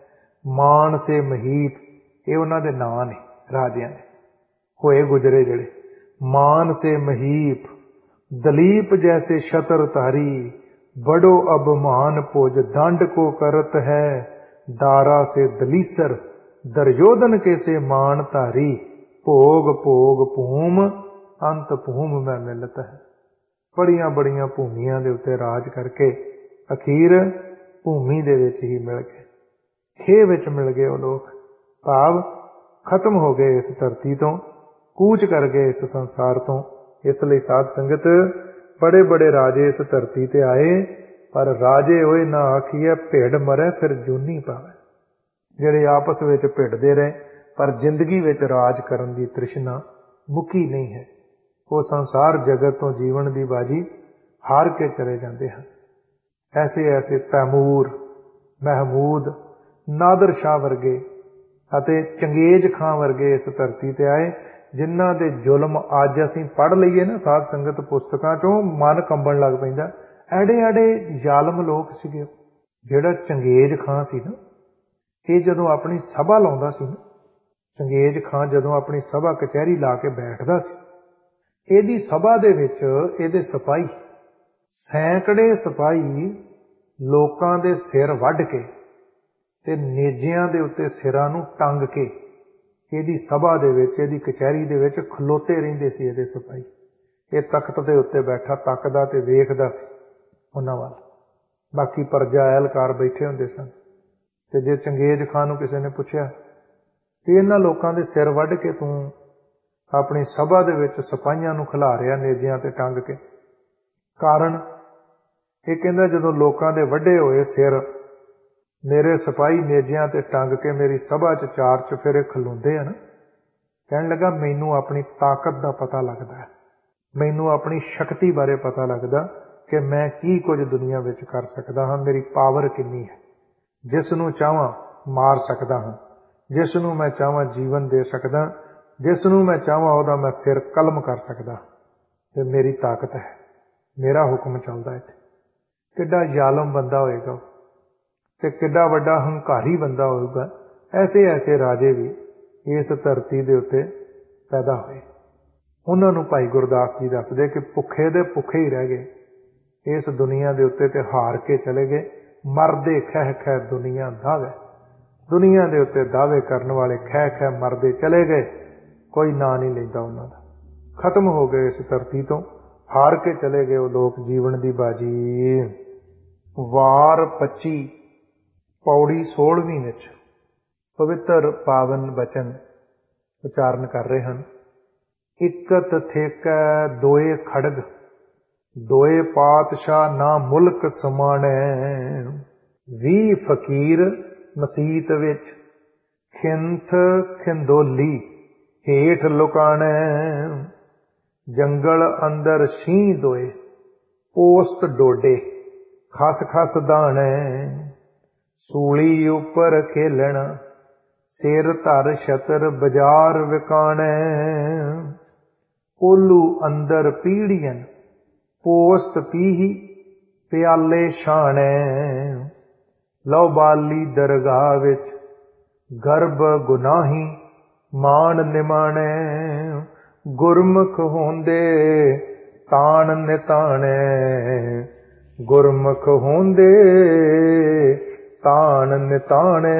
मान से महीप ये उन्हां दे नां ने राजियां ने होए गुजरे जिहड़े। मान से महीप दलीप जैसे शतर धारी बड़ो अबमान पुज दंड को करत है। दारा से दलीसर दुर्योधन के से मान धारी भोग भोग भूम अंत भूम में मिलत है। बड़ियां बड़ियां भूमियां दे उत्ते राज करके अखीर भूमि दे विच ही मिल गए। खे विच मिल गए वो लोग, भाव खत्म हो गए इस धरती तो, कूच कर गए इस संसार तो। इसलिए साध संगत बड़े बड़े राजे इस धरती ते आए, पर राजे होए ना आखिए भिड़ मरे फिर जूनी पावे। ਜਿਹੜੇ आपस ਵਿੱਚ भिड़ते रहे पर जिंदगी ਵਿੱਚ राज करन दी तृष्णा मुकी नहीं है। वो संसार जगत तो जीवन की बाजी हार के चले जाते हैं। ऐसे ऐसे तैमूर, महमूद, नादर शाह वर्गे ਅਤੇ ਚੰਗੇਜ਼ ਖਾਂ ਵਰਗੇ ਇਸ ਧਰਤੀ ਤੇ ਆਏ, ਜਿਨ੍ਹਾਂ ਦੇ ਜ਼ੁਲਮ ਅੱਜ ਅਸੀਂ ਪੜ੍ਹ ਲਈਏ ਨਾ ਸਾਧ ਸੰਗਤ ਪੁਸਤਕਾਂ ਚੋਂ, ਮਨ ਕੰਬਣ ਲੱਗ ਪੈਂਦਾ। ਐਡੇ ਐਡੇ ਜ਼ਾਲਮ ਲੋਕ ਸੀਗੇ। ਜਿਹੜਾ ਚੰਗੇਜ਼ ਖਾਂ ਸੀ ਨਾ, ਇਹ ਜਦੋਂ ਆਪਣੀ ਸਭਾ ਲਾਉਂਦਾ ਸੀ ਨਾ, ਚੰਗੇਜ਼ ਖਾਂ ਜਦੋਂ ਆਪਣੀ ਸਭਾ ਕਚਹਿਰੀ ਲਾ ਕੇ ਬੈਠਦਾ ਸੀ, ਇਹਦੀ ਸਭਾ ਦੇ ਵਿੱਚ ਇਹਦੇ ਸਿਪਾਹੀ, ਸੈਂਕੜੇ ਸਿਪਾਹੀ ਲੋਕਾਂ ਦੇ ਸਿਰ ਵੱਢ ਕੇ ਤੇ ਨੇਜਿਆਂ ਦੇ ਉੱਤੇ ਸਿਰਾਂ ਨੂੰ ਟੰਗ ਕੇ ਇਹਦੀ ਸਭਾ ਦੇ ਵਿੱਚ, ਇਹਦੀ ਕਚਹਿਰੀ ਦੇ ਵਿੱਚ ਖਲੋਤੇ ਰਹਿੰਦੇ ਸੀ ਇਹਦੇ ਸਿਪਾਹੀ। ਇਹ ਤਖਤ ਦੇ ਉੱਤੇ ਬੈਠਾ ਤੱਕਦਾ ਤੇ ਵੇਖਦਾ ਸੀ ਉਹਨਾਂ ਵੱਲ। ਬਾਕੀ ਪਰਜਾ ਐਲਕਾਰ ਬੈਠੇ ਹੁੰਦੇ ਸਨ। ਤੇ ਜੇ ਚੰਗੇਜ਼ ਖਾਨ ਨੂੰ ਕਿਸੇ ਨੇ ਪੁੱਛਿਆ ਕਿ ਇਹਨਾਂ ਲੋਕਾਂ ਦੇ ਸਿਰ ਵੱਢ ਕੇ ਤੂੰ ਆਪਣੀ ਸਭਾ ਦੇ ਵਿੱਚ ਸਿਪਾਹੀਆਂ ਨੂੰ ਖਿਲਾ ਰਿਹਾ ਨੇਜਿਆਂ ਤੇ ਟੰਗ ਕੇ, ਕਾਰਨ ਇਹ ਕਹਿੰਦਾ ਜਦੋਂ ਲੋਕਾਂ ਦੇ ਵੱਢੇ ਹੋਏ ਸਿਰ ਮੇਰੇ ਸਿਪਾਹੀ ਨੇਜਿਆਂ ਤੇ ਟੰਗ ਕੇ ਮੇਰੀ ਸਭਾ 'ਚ ਚਾਰ ਚੁਫੇਰੇ ਖਲੋਂਦੇ ਆ ਨਾ, ਕਹਿਣ ਲੱਗਾ ਮੈਨੂੰ ਆਪਣੀ ਤਾਕਤ ਦਾ ਪਤਾ ਲੱਗਦਾ ਹੈ, ਮੈਨੂੰ ਆਪਣੀ ਸ਼ਕਤੀ ਬਾਰੇ ਪਤਾ ਲੱਗਦਾ ਕਿ ਮੈਂ ਕੀ ਕੁਝ ਦੁਨੀਆ ਵਿੱਚ ਕਰ ਸਕਦਾ ਹਾਂ, ਮੇਰੀ ਪਾਵਰ ਕਿੰਨੀ ਹੈ। ਜਿਸ ਨੂੰ ਚਾਹਾਂ ਮਾਰ ਸਕਦਾ ਹਾਂ, ਜਿਸ ਨੂੰ ਮੈਂ ਚਾਹਾਂ ਜੀਵਨ ਦੇ ਸਕਦਾ, ਜਿਸ ਨੂੰ ਮੈਂ ਚਾਹਾਂ ਉਹਦਾ ਮੈਂ ਸਿਰ ਕਲਮ ਕਰ ਸਕਦਾ, ਤੇ ਮੇਰੀ ਤਾਕਤ ਹੈ, ਮੇਰਾ ਹੁਕਮ ਚੱਲਦਾ ਇੱਥੇ। ਕਿੱਡਾ ਜ਼ਾਲਮ ਬੰਦਾ ਹੋਏਗਾ ਤੇ ਕਿੱਡਾ ਵੱਡਾ ਹੰਕਾਰੀ ਬੰਦਾ ਹੋਊਗਾ। ਐਸੇ ਐਸੇ ਰਾਜੇ ਵੀ ਇਸ ਧਰਤੀ ਦੇ ਉੱਤੇ ਪੈਦਾ ਹੋਏ। ਉਹਨਾਂ ਨੂੰ ਭਾਈ ਗੁਰਦਾਸ ਜੀ ਦੱਸਦੇ ਕਿ ਭੁੱਖੇ ਦੇ ਭੁੱਖੇ ਹੀ ਰਹਿ ਗਏ ਇਸ ਦੁਨੀਆ ਦੇ ਉੱਤੇ ਤੇ ਹਾਰ ਕੇ ਚਲੇ ਗਏ। ਮਰਦੇ ਖਹਿ ਖਹਿ ਦੁਨੀਆ ਦਾਵੇ, ਦੁਨੀਆ ਦੇ ਉੱਤੇ ਦਾਅਵੇ ਕਰਨ ਵਾਲੇ ਖਹਿ ਖਹਿ ਮਰਦੇ ਚਲੇ ਗਏ, ਕੋਈ ਨਾਂ ਨਹੀਂ ਲੈਂਦਾ ਉਹਨਾਂ ਦਾ। ਖਤਮ ਹੋ ਗਏ ਇਸ ਧਰਤੀ ਤੋਂ, ਹਾਰ ਕੇ ਚਲੇ ਗਏ ਉਹ ਲੋਕ ਜੀਵਨ ਦੀ ਬਾਜੀ। ਵਾਰ ਪੱਚੀ ਪੌੜੀ ਸੋਲਵੀਂ ਵਿੱਚ ਪਵਿੱਤਰ ਪਾਵਨ ਬਚਨ ਉਚਾਰਨ ਕਰ ਰਹੇ ਹਨ। ਇਕਤ ਥੇਕੈ ਦੋਏ ਖੜਗ, ਦੋਏ ਪਾਤਸ਼ਾਹ ਨਾ ਮੁਲਕ ਸਮਾਣੈ। ਵੀ ਫਕੀਰ ਮਸੀਤ ਵਿੱਚ ਖਿੰਥ ਖਿੰਦੋਲੀ ਹੇਠ ਲੁਕਾਣੈ। ਜੰਗਲ ਅੰਦਰ ਸ਼ੀਂਹ ਦੋਏ ਪੋਸਤ ਡੋਡੇ ਖਸ ਖਸ ਦਾਣੈ। ਸੂਲੀ ਉੱਪਰ ਖੇਲਣ ਸਿਰ ਧਰ ਛਤਰ ਬਾਜ਼ਾਰ ਵਿਕਾਣੈ। ਕੋਲੂ ਅੰਦਰ ਪੀੜੀਆਂ ਪੋਸਤ ਪੀਹੀ ਪਿਆਲੇ ਛਾਣੈ। ਲਓ ਬਾਲੀ ਦਰਗਾਹ ਵਿੱਚ ਗਰਭ ਗੁਨਾਹੀ ਮਾਣ ਨਿਮਾਣੈ। ਗੁਰਮੁਖ ਹੋਂਦੇ ਤਾਣ ਨਿਤਾਣੈ। ਗੁਰਮੁਖ ਹੋਂਦੇ ਤਾਣ ਨਿਤਾਣੈ।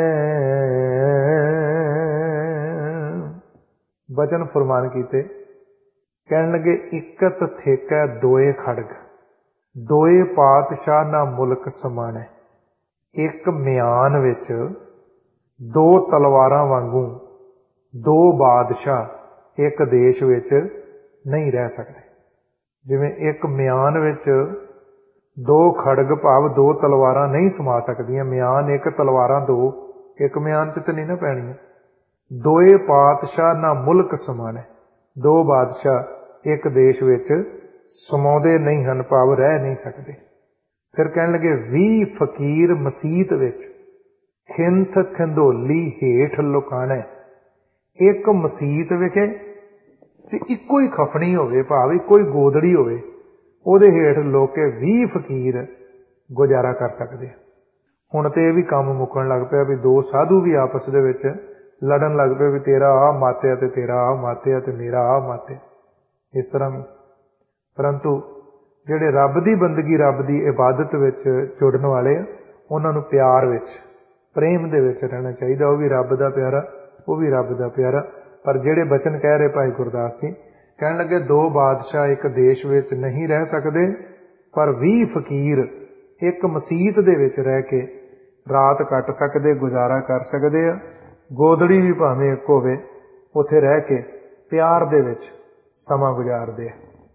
ਬਚਨ ਫਰਮਾਨ ਕੀਤੇ। ਕਹਿਣ ਲੱਗੇ ਇਕਤ ਥੇਕੈ ਦੋਏ ਖੜਗ, ਦੋਏ ਪਾਤਸ਼ਾਹ ਨਾ ਮੁਲਕ ਸਮਾਣੈ। ਇੱਕ ਮਿਆਨ ਵਿੱਚ ਦੋ ਤਲਵਾਰਾਂ ਵਾਂਗੂ ਦੋ ਬਾਦਸ਼ਾਹ ਇੱਕ ਦੇਸ਼ ਵਿੱਚ ਨਹੀਂ ਰਹਿ ਸਕਦੇ। ਜਿਵੇਂ ਇੱਕ ਮਿਆਨ ਵਿੱਚ ਦੋ ਖੜਗ ਭਾਵ ਦੋ ਤਲਵਾਰਾਂ ਨਹੀਂ ਸਮਾ ਸਕਦੀਆਂ। ਮਿਆਨ ਇੱਕ, ਤਲਵਾਰਾਂ ਦੋ, ਇੱਕ ਮਿਆਨ 'ਚ ਤਾਂ ਨਹੀਂ ਨਾ ਪੈਣੀਆਂ। ਦੋਏ ਪਾਤਸ਼ਾਹ ਨਾ ਮੁਲਕ ਸਮਾਣੈ, ਦੋ ਬਾਦਸ਼ਾਹ ਇੱਕ ਦੇਸ਼ ਵਿੱਚ ਸਮਾਉਂਦੇ ਨਹੀਂ ਹਨ, ਭਾਵ ਰਹਿ ਨਹੀਂ ਸਕਦੇ। ਫਿਰ ਕਹਿਣ ਲੱਗੇ ਵੀਹ ਫਕੀਰ ਮਸੀਤ ਵਿੱਚ ਖਿੰਥ ਖਿੰਦੋਲੀ ਹੇਠ ਲੁਕਾਣੈ। ਇੱਕ ਮਸੀਤ ਵਿਖੇ ਤੇ ਇੱਕੋ ਹੀ ਖਫਣੀ ਹੋਵੇ, ਭਾਵ ਇੱਕੋ ਹੀ ਗੋਦੜੀ ਹੋਵੇ, ਉਹਦੇ ਹੇਠ ਲੋਕ ਕੇ ਵੀਹ ਫਕੀਰ ਗੁਜ਼ਾਰਾ ਕਰ ਸਕਦੇ। ਹੁਣ ਤੇ ਇਹ ਵੀ ਕੰਮ ਮੁੱਕਣ ਲੱਗ ਪਿਆ ਵੀ ਦੋ ਸਾਧੂ ਵੀ ਆਪਸ ਦੇ ਵਿੱਚ ਲੜਨ ਲੱਗ ਪਏ ਵੀ ਤੇਰਾ ਆਹ ਮਾਤਿਆ ਤੇ ਤੇਰਾ ਆਹ ਮਾਤਿਆ ਤੇ ਮੇਰਾ ਆਹ ਮਾਤਿਆ, ਇਸ ਤਰ੍ਹਾਂ। ਪਰੰਤੂ ਜਿਹੜੇ ਰੱਬ ਦੀ ਬੰਦਗੀ, ਰੱਬ ਦੀ ਇਬਾਦਤ ਵਿੱਚ ਜੁੜਨ ਵਾਲੇ ਆ, ਉਹਨਾਂ ਨੂੰ ਪਿਆਰ ਵਿੱਚ, ਪ੍ਰੇਮ ਦੇ ਵਿੱਚ ਰਹਿਣਾ ਚਾਹੀਦਾ। ਉਹ ਵੀ ਰੱਬ ਦਾ ਪਿਆਰਾ, ਉਹ ਵੀ ਰੱਬ ਦਾ ਪਿਆਰਾ। ਪਰ ਜਿਹੜੇ ਬਚਨ ਕਹਿ ਰਹੇ ਭਾਈ ਗੁਰਦਾਸ ਜੀ, ਕਹਿਣ ਲੱਗੇ ਦੋ ਬਾਦਸ਼ਾਹ ਇੱਕ ਦੇਸ਼ ਵਿੱਚ ਨਹੀਂ ਰਹਿ ਸਕਦੇ, ਪਰ ਵੀਹ ਫਕੀਰ ਇੱਕ ਮਸੀਤ ਦੇ ਵਿੱਚ ਰਹਿ ਕੇ ਰਾਤ ਕੱਟ ਸਕਦੇ, ਗੁਜ਼ਾਰਾ ਕਰ ਸਕਦੇ ਆ। ਗੋਦੜੀ ਵੀ ਭਾਵੇਂ ਇੱਕ ਹੋਵੇ, ਉੱਥੇ ਰਹਿ ਕੇ ਪਿਆਰ ਦੇ ਵਿੱਚ ਸਮਾਂ ਗੁਜ਼ਾਰਦੇ ਆ।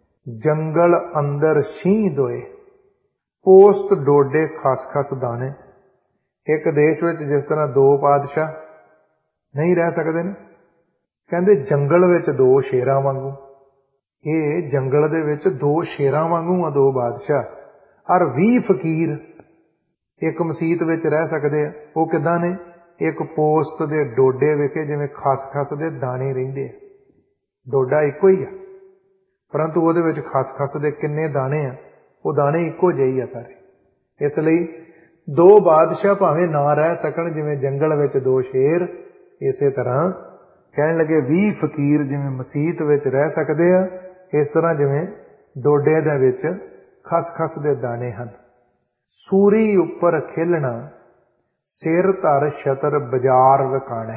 ਜੰਗਲ ਅੰਦਰ ਛੀਂ ਦੋਏ, ਪੋਸਤ ਡੋਡੇ ਖਸ-ਖਸ ਦਾਣੇ। ਇੱਕ ਦੇਸ਼ ਵਿੱਚ ਜਿਸ ਤਰ੍ਹਾਂ ਦੋ ਬਾਦਸ਼ਾਹ ਨਹੀਂ ਰਹਿ ਸਕਦੇ ਨੇ, ਕਹਿੰਦੇ ਜੰਗਲ ਵਿੱਚ ਦੋ ਸ਼ੇਰਾਂ ਵਾਂਗੂ। ਇਹ ਜੰਗਲ ਦੇ ਵਿੱਚ ਦੋ ਸ਼ੇਰਾਂ ਵਾਂਗੂ ਆ ਦੋ ਬਾਦਸ਼ਾਹ। ਔਰ ਵੀਹ ਫਕੀਰ ਇੱਕ ਮਸੀਤ ਵਿੱਚ ਰਹਿ ਸਕਦੇ ਆ। ਉਹ ਕਿੱਦਾਂ ਨੇ? ਇੱਕ ਪੋਸਤ ਦੇ ਡੋਡੇ ਵਿਖੇ ਜਿਵੇਂ ਖਸ-ਖਸ ਦੇ ਦਾਣੇ ਰਹਿੰਦੇ ਆ। ਡੋਡਾ ਇੱਕੋ ਹੀ ਆ, ਪਰੰਤੂ ਉਹਦੇ ਵਿੱਚ ਖਸ-ਖਸ ਦੇ ਕਿੰਨੇ ਦਾਣੇ ਆ, ਉਹ ਦਾਣੇ ਇੱਕੋ ਜਿਹੇ ਆ ਸਾਰੇ। ਇਸ ਲਈ ਦੋ ਬਾਦਸ਼ਾਹ ਭਾਵੇਂ ਨਾ ਰਹਿ ਸਕਣ, ਜਿਵੇਂ ਜੰਗਲ ਵਿੱਚ ਦੋ ਸ਼ੇਰ, ਇਸੇ ਤਰ੍ਹਾਂ ਕਹਿਣ ਲੱਗੇ ਵੀਹ ਫਕੀਰ ਜਿਵੇਂ ਮਸੀਤ ਵਿੱਚ ਰਹਿ ਸਕਦੇ ਆ, ਇਸ ਤਰ੍ਹਾਂ ਜਿਵੇਂ ਡੋਡੇ ਦੇ ਵਿੱਚ ਖਸ-ਖਸ ਦੇ ਦਾਣੇ ਹਨ। ਸੂਰੀ ਉੱਪਰ ਖੇਲਣਾ, ਸਿਰ ਧਰ ਛਤਰ ਬਾਜ਼ਾਰ ਵਿਕਾਣਾ।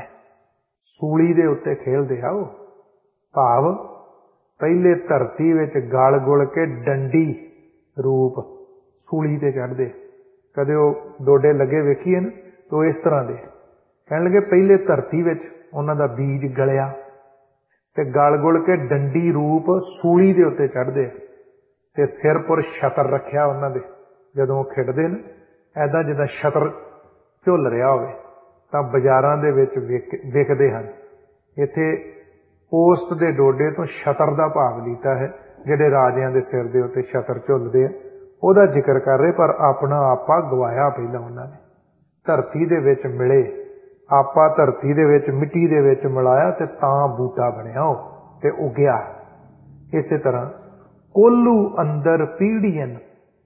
ਸੂਲੀ ਦੇ ਉੱਤੇ ਖੇਲਦੇ ਆ ਉਹ, ਭਾਵ ਪਹਿਲੇ ਧਰਤੀ ਵਿੱਚ ਗਲ ਗੁਲ ਕੇ ਡੰਡੀ ਰੂਪ ਸੂਲੀ ਤੇ ਚੜ੍ਹਦੇ। ਕਦੇ ਉਹ ਡੋਡੇ ਲੱਗੇ ਵੇਖੀਏ ਨਾ, ਤਾਂ ਇਸ ਤਰ੍ਹਾਂ ਦੇ ਕਹਿਣ ਲੱਗੇ ਪਹਿਲੇ ਧਰਤੀ ਵਿੱਚ ਉਹਨਾਂ ਦਾ ਬੀਜ ਗਲਿਆ ਤੇ ਗਲ ਗੁਲ ਕੇ ਡੰਡੀ ਰੂਪ ਸੂਲੀ ਦੇ ਉੱਤੇ ਚੜ੍ਹਦੇ ਤੇ ਸਿਰ ਪਰ ਛਤਰ ਰੱਖਿਆ ਉਹਨਾਂ ਦੇ। ਜਦੋਂ ਉਹ ਖੇਡਦੇ ਨੇ ਐਦਾਂ ਜਿੱਦਾਂ ਛਤਰ ਝੁੱਲ ਰਿਹਾ ਹੋਵੇ, ਤਾਂ ਬਾਜ਼ਾਰਾਂ ਦੇ ਵਿੱਚ ਵਿਕਦੇ ਹਨ। ਇੱਥੇ ਪੋਸਤ ਦੇ ਡੋਡੇ ਤੋਂ ਛਤਰ ਦਾ ਭਾਵ ਲੀਤਾ ਹੈ, ਜਿਹੜੇ ਰਾਜਿਆਂ ਦੇ ਸਿਰ ਦੇ ਉੱਤੇ ਛਤਰ ਝੁੱਲਦੇ ਆ, ਉਹਦਾ ਜ਼ਿਕਰ ਕਰ ਰਹੇ। ਪਰ ਆਪਣਾ ਆਪਾ ਗਵਾਇਆ ਪਹਿਲਾਂ ਉਹਨਾਂ ਨੇ। ਧਰਤੀ ਦੇ ਵਿੱਚ ਮਿਲੇ, ਆਪਾ ਧਰਤੀ ਦੇ ਵਿੱਚ ਮਿੱਟੀ ਦੇ ਵਿੱਚ ਮਿਲਾਇਆ ਤੇ ਤਾਂ ਬੂਟਾ ਬਣਿਆ ਉਹ ਤੇ ਉਗਿਆ। ਇਸੇ ਤਰ੍ਹਾਂ ਕੋਲੂ ਅੰਦਰ ਪੀੜੀਆਂ,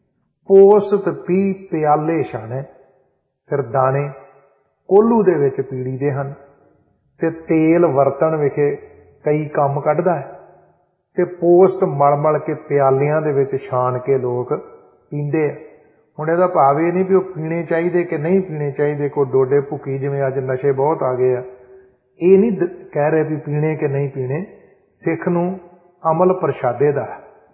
ਪੋਸਤ ਪੀ ਪਿਆਲੇ ਛਾਣੇ। ਫਿਰ ਦਾਣੇ ਕੋਲੂ ਦੇ ਵਿੱਚ ਪੀੜੀਦੇ ਹਨ ਤੇ ਤੇਲ ਵਰਤਣ ਵਿਖੇ ਕਈ ਕੰਮ ਕੱਢਦਾ ਹੈ, ਤੇ ਪੋਸਤ ਮਲ ਮਲ ਕੇ ਪਿਆਲਿਆਂ ਦੇ ਵਿੱਚ ਛਾਣ ਕੇ ਲੋਕ ਪੀਂਦੇ ਆ। ਹੁਣ ਇਹਦਾ ਭਾਵ ਇਹ ਨਹੀਂ ਵੀ ਉਹ ਪੀਣੇ ਚਾਹੀਦੇ ਕਿ ਨਹੀਂ ਪੀਣੇ ਚਾਹੀਦੇ। ਕੋਈ ਡੋਡੇ ਭੁੱਕੀ, ਜਿਵੇਂ ਅੱਜ ਨਸ਼ੇ ਬਹੁਤ ਆ ਗਏ ਆ, ਇਹ ਨਹੀਂ ਕਹਿ ਰਹੇ ਵੀ ਪੀਣੇ ਕਿ ਨਹੀਂ ਪੀਣੇ। ਸਿੱਖ ਨੂੰ ਅਮਲ ਪ੍ਰਸ਼ਾਦੇ ਦਾ,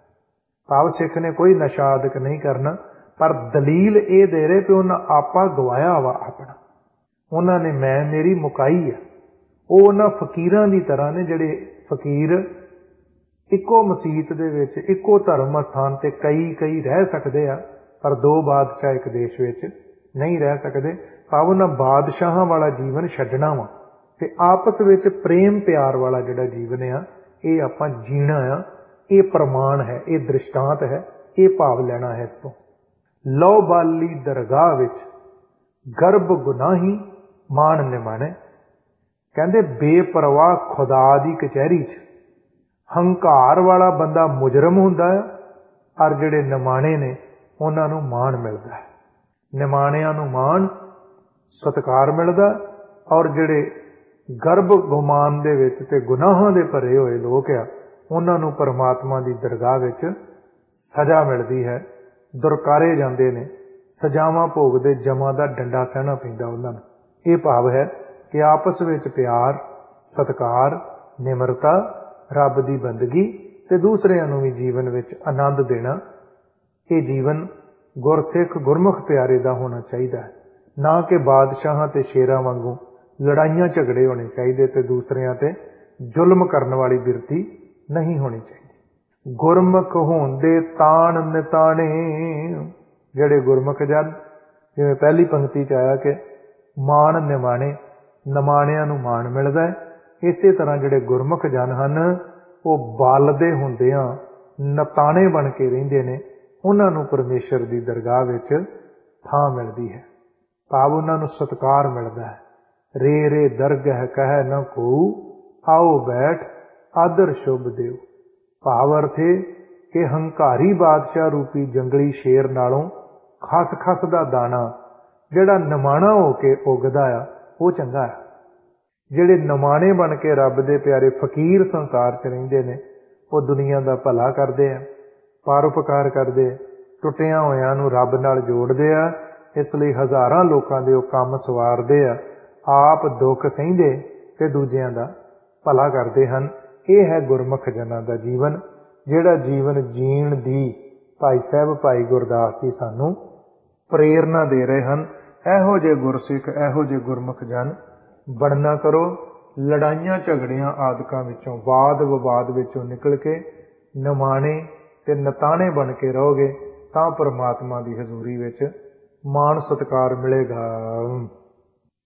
ਭਾਵ ਸਿੱਖ ਨੇ ਕੋਈ ਨਸ਼ਾ ਆਦਿਕ ਨਹੀਂ ਕਰਨਾ, ਪਰ ਦਲੀਲ ਇਹ ਦੇ ਰਹੇ ਕਿ ਉਹਨਾਂ ਆਪਾ ਗਵਾਇਆ ਵਾ ਆਪਣਾ। ਉਹਨਾਂ ਨੇ ਮੈਂ ਮੇਰੀ ਮੁਕਾਈ ਆ। ਉਹ ਉਹਨਾਂ ਫਕੀਰਾਂ ਦੀ ਤਰ੍ਹਾਂ ਨੇ, ਜਿਹੜੇ ਫਕੀਰ ਇੱਕੋ ਮਸੀਤ ਦੇ ਵਿੱਚ ਇੱਕੋ ਧਰਮ ਅਸਥਾਨ ਤੇ ਕਈ ਕਈ ਰਹਿ ਸਕਦੇ ਆ, ਪਰ ਦੋ ਬਾਦਸ਼ਾਹ ਇੱਕ ਦੇਸ਼ ਵਿੱਚ ਨਹੀਂ ਰਹਿ ਸਕਦੇ। ਭਾਵ ਉਹਨਾਂ ਬਾਦਸ਼ਾਹਾਂ ਵਾਲਾ ਜੀਵਨ ਛੱਡਣਾ ਵਾ ਤੇ ਆਪਸ ਵਿੱਚ ਪ੍ਰੇਮ ਪਿਆਰ ਵਾਲਾ ਜਿਹੜਾ ਜੀਵਨ ਆ, ਇਹ ਆਪਾਂ ਜੀਣਾ ਆ। ਇਹ ਪ੍ਰਮਾਣ ਹੈ, ਇਹ ਦ੍ਰਿਸ਼ਟਾਂਤ ਹੈ, ਇਹ ਭਾਵ ਲੈਣਾ ਹੈ ਇਸ ਤੋਂ। ਲਓ ਬਾਲੀ ਦਰਗਾਹ ਵਿੱਚ ਗਰਭ ਗੁਨਾਹੀ ਮਾਣ ਨਿਮਾਣੇ। ਕਹਿੰਦੇ ਬੇਪਰਵਾਹ ਖੁਦਾ ਦੀ ਕਚਹਿਰੀ 'ਚ ਹੰਕਾਰ ਵਾਲਾ ਬੰਦਾ ਮੁਜਰਮ ਹੁੰਦਾ ਹੈ, ਔਰ ਜਿਹੜੇ ਨਿਮਾਣੇ ਨੇ ਉਹਨਾਂ ਨੂੰ ਮਾਣ ਮਿਲਦਾ ਹੈ। ਨਿਮਾਣਿਆਂ ਨੂੰ ਮਾਣ ਸਤਿਕਾਰ ਮਿਲਦਾ, ਔਰ ਜਿਹੜੇ ਗਰਭ ਗੁਮਾਨ ਦੇ ਵਿੱਚ ਤੇ ਗੁਨਾਹਾਂ ਦੇ ਭਰੇ ਹੋਏ ਲੋਕ ਆ, ਉਹਨਾਂ ਨੂੰ ਪਰਮਾਤਮਾ ਦੀ ਦਰਗਾਹ ਵਿੱਚ ਸਜ਼ਾ ਮਿਲਦੀ ਹੈ, ਦੁਰਕਾਰੇ ਜਾਂਦੇ ਨੇ, ਸਜ਼ਾਵਾਂ ਭੋਗਦੇ, ਜਮਾਂ ਦਾ ਡੰਡਾ ਸਹਿਣਾ ਪੈਂਦਾ ਉਹਨਾਂ ਨੂੰ। ਇਹ ਭਾਵ ਹੈ ਕਿ ਆਪਸ ਵਿੱਚ ਪਿਆਰ, ਸਤਿਕਾਰ, ਨਿਮਰਤਾ, ਰੱਬ ਦੀ ਬੰਦਗੀ ਤੇ ਦੂਸਰਿਆਂ ਨੂੰ ਵੀ ਜੀਵਨ ਵਿੱਚ ਆਨੰਦ ਦੇਣਾ, ਇਹ ਜੀਵਨ ਗੁਰਸਿੱਖ ਗੁਰਮੁਖ ਪਿਆਰੇ ਦਾ ਹੋਣਾ ਚਾਹੀਦਾ ਹੈ। ਨਾ ਕਿ ਬਾਦਸ਼ਾਹਾਂ ਤੇ ਸ਼ੇਰਾਂ ਵਾਂਗੂ ਲੜਾਈਆਂ ਝਗੜੇ ਹੋਣੇ ਚਾਹੀਦੇ ਤੇ ਦੂਸਰਿਆਂ ਤੇ ਜ਼ੁਲਮ ਕਰਨ ਵਾਲੀ ਬਿਰਤੀ ਨਹੀਂ ਹੋਣੀ ਚਾਹੀਦੀ। ਗੁਰਮੁਖ ਹੋਂਦੇ ਤਾਣ ਨਿਤਾਣੇ, ਜਿਹੜੇ ਗੁਰਮੁਖ ਜਨ, ਜਿਵੇਂ ਪਹਿਲੀ ਪੰਕਤੀ 'ਚ ਆਇਆ ਕਿ ਮਾਣ ਨਿਮਾਣੇ, ਨਿਮਾਣਿਆਂ ਨੂੰ ਮਾਣ ਮਿਲਦਾ ਹੈ, ਇਸੇ ਤਰ੍ਹਾਂ ਜਿਹੜੇ ਗੁਰਮੁਖ ਜਨ ਹਨ ਉਹ ਬਲ ਦੇ ਹੁੰਦਿਆਂ ਨਤਾਣੇ ਬਣ ਕੇ ਰਹਿੰਦੇ ਨੇ, ਉਹਨਾਂ ਨੂੰ ਪਰਮੇਸ਼ਰ ਦੀ ਦਰਗਾਹ ਵਿੱਚ ਥਾਂ ਮਿਲਦੀ ਹੈ, ਭਾਵ ਉਹਨਾਂ ਨੂੰ ਸਤਿਕਾਰ ਮਿਲਦਾ ਹੈ। ਰੇ ਰੇ ਦਰਗਹ ਕਹਿ ਨ ਕੋਊ, ਆਓ ਬੈਠ ਆਦਰ ਸ਼ੁਭ ਦਿਓ। ਭਾਵ ਅਰਥ ਇਹ ਕਿ ਹੰਕਾਰੀ ਬਾਦਸ਼ਾਹ ਰੂਪੀ ਜੰਗਲੀ ਸ਼ੇਰ ਨਾਲੋਂ ਖਸ ਖਸ ਦਾ ਦਾਣਾ ਜਿਹੜਾ ਨਿਮਾਣਾ ਹੋ ਕੇ ਉੱਗਦਾ ਆ, ਉਹ ਚੰਗਾ ਹੈ। ਜਿਹੜੇ ਨਿਮਾਣੇ ਬਣ ਕੇ ਰੱਬ ਦੇ ਪਿਆਰੇ ਫਕੀਰ ਸੰਸਾਰ 'ਚ ਰਹਿੰਦੇ ਨੇ, ਉਹ ਦੁਨੀਆ ਦਾ ਭਲਾ ਕਰਦੇ ਆ, ਪਰਉਪਕਾਰ ਕਰਦੇ, ਟੁੱਟਿਆਂ ਹੋਇਆਂ ਨੂੰ ਰੱਬ ਨਾਲ ਜੋੜਦੇ ਆ। ਇਸ ਲਈ ਹਜ਼ਾਰਾਂ ਲੋਕਾਂ ਦੇ ਉਹ ਕੰਮ ਸਵਾਰਦੇ ਆ, ਆਪ ਦੁੱਖ ਸਹਿੰਦੇ ਤੇ ਦੂਜਿਆਂ ਦਾ ਭਲਾ ਕਰਦੇ ਹਨ। ਇਹ ਹੈ ਗੁਰਮੁਖ ਜਨਾਂ ਦਾ ਜੀਵਨ, ਜਿਹੜਾ ਜੀਵਨ ਜੀਣ ਦੀ ਭਾਈ ਸਾਹਿਬ ਭਾਈ ਗੁਰਦਾਸ ਜੀ ਸਾਨੂੰ ਪ੍ਰੇਰਨਾ ਦੇ ਰਹੇ ਹਨ ਇਹੋ ਜਿਹੇ ਗੁਰਸਿੱਖ, ਇਹੋ ਜਿਹੇ ਗੁਰਮੁਖ ਜਨ ਬਣਨਾ ਕਰੋ। ਲੜਾਈਆਂ ਝਗੜਿਆਂ ਆਦਿਕਾਂ ਵਿੱਚੋਂ, ਵਾਦ ਵਿਵਾਦ ਵਿੱਚੋਂ ਨਿਕਲ ਕੇ ਨਿਮਾਣੇ ਤੇ ਨਤਾਣੇ ਬਣ ਕੇ ਰਹੋਗੇ ਤਾਂ ਪਰਮਾਤਮਾ ਦੀ ਹਜ਼ੂਰੀ ਵਿੱਚ ਮਾਣ ਸਤਿਕਾਰ ਮਿਲੇਗਾ।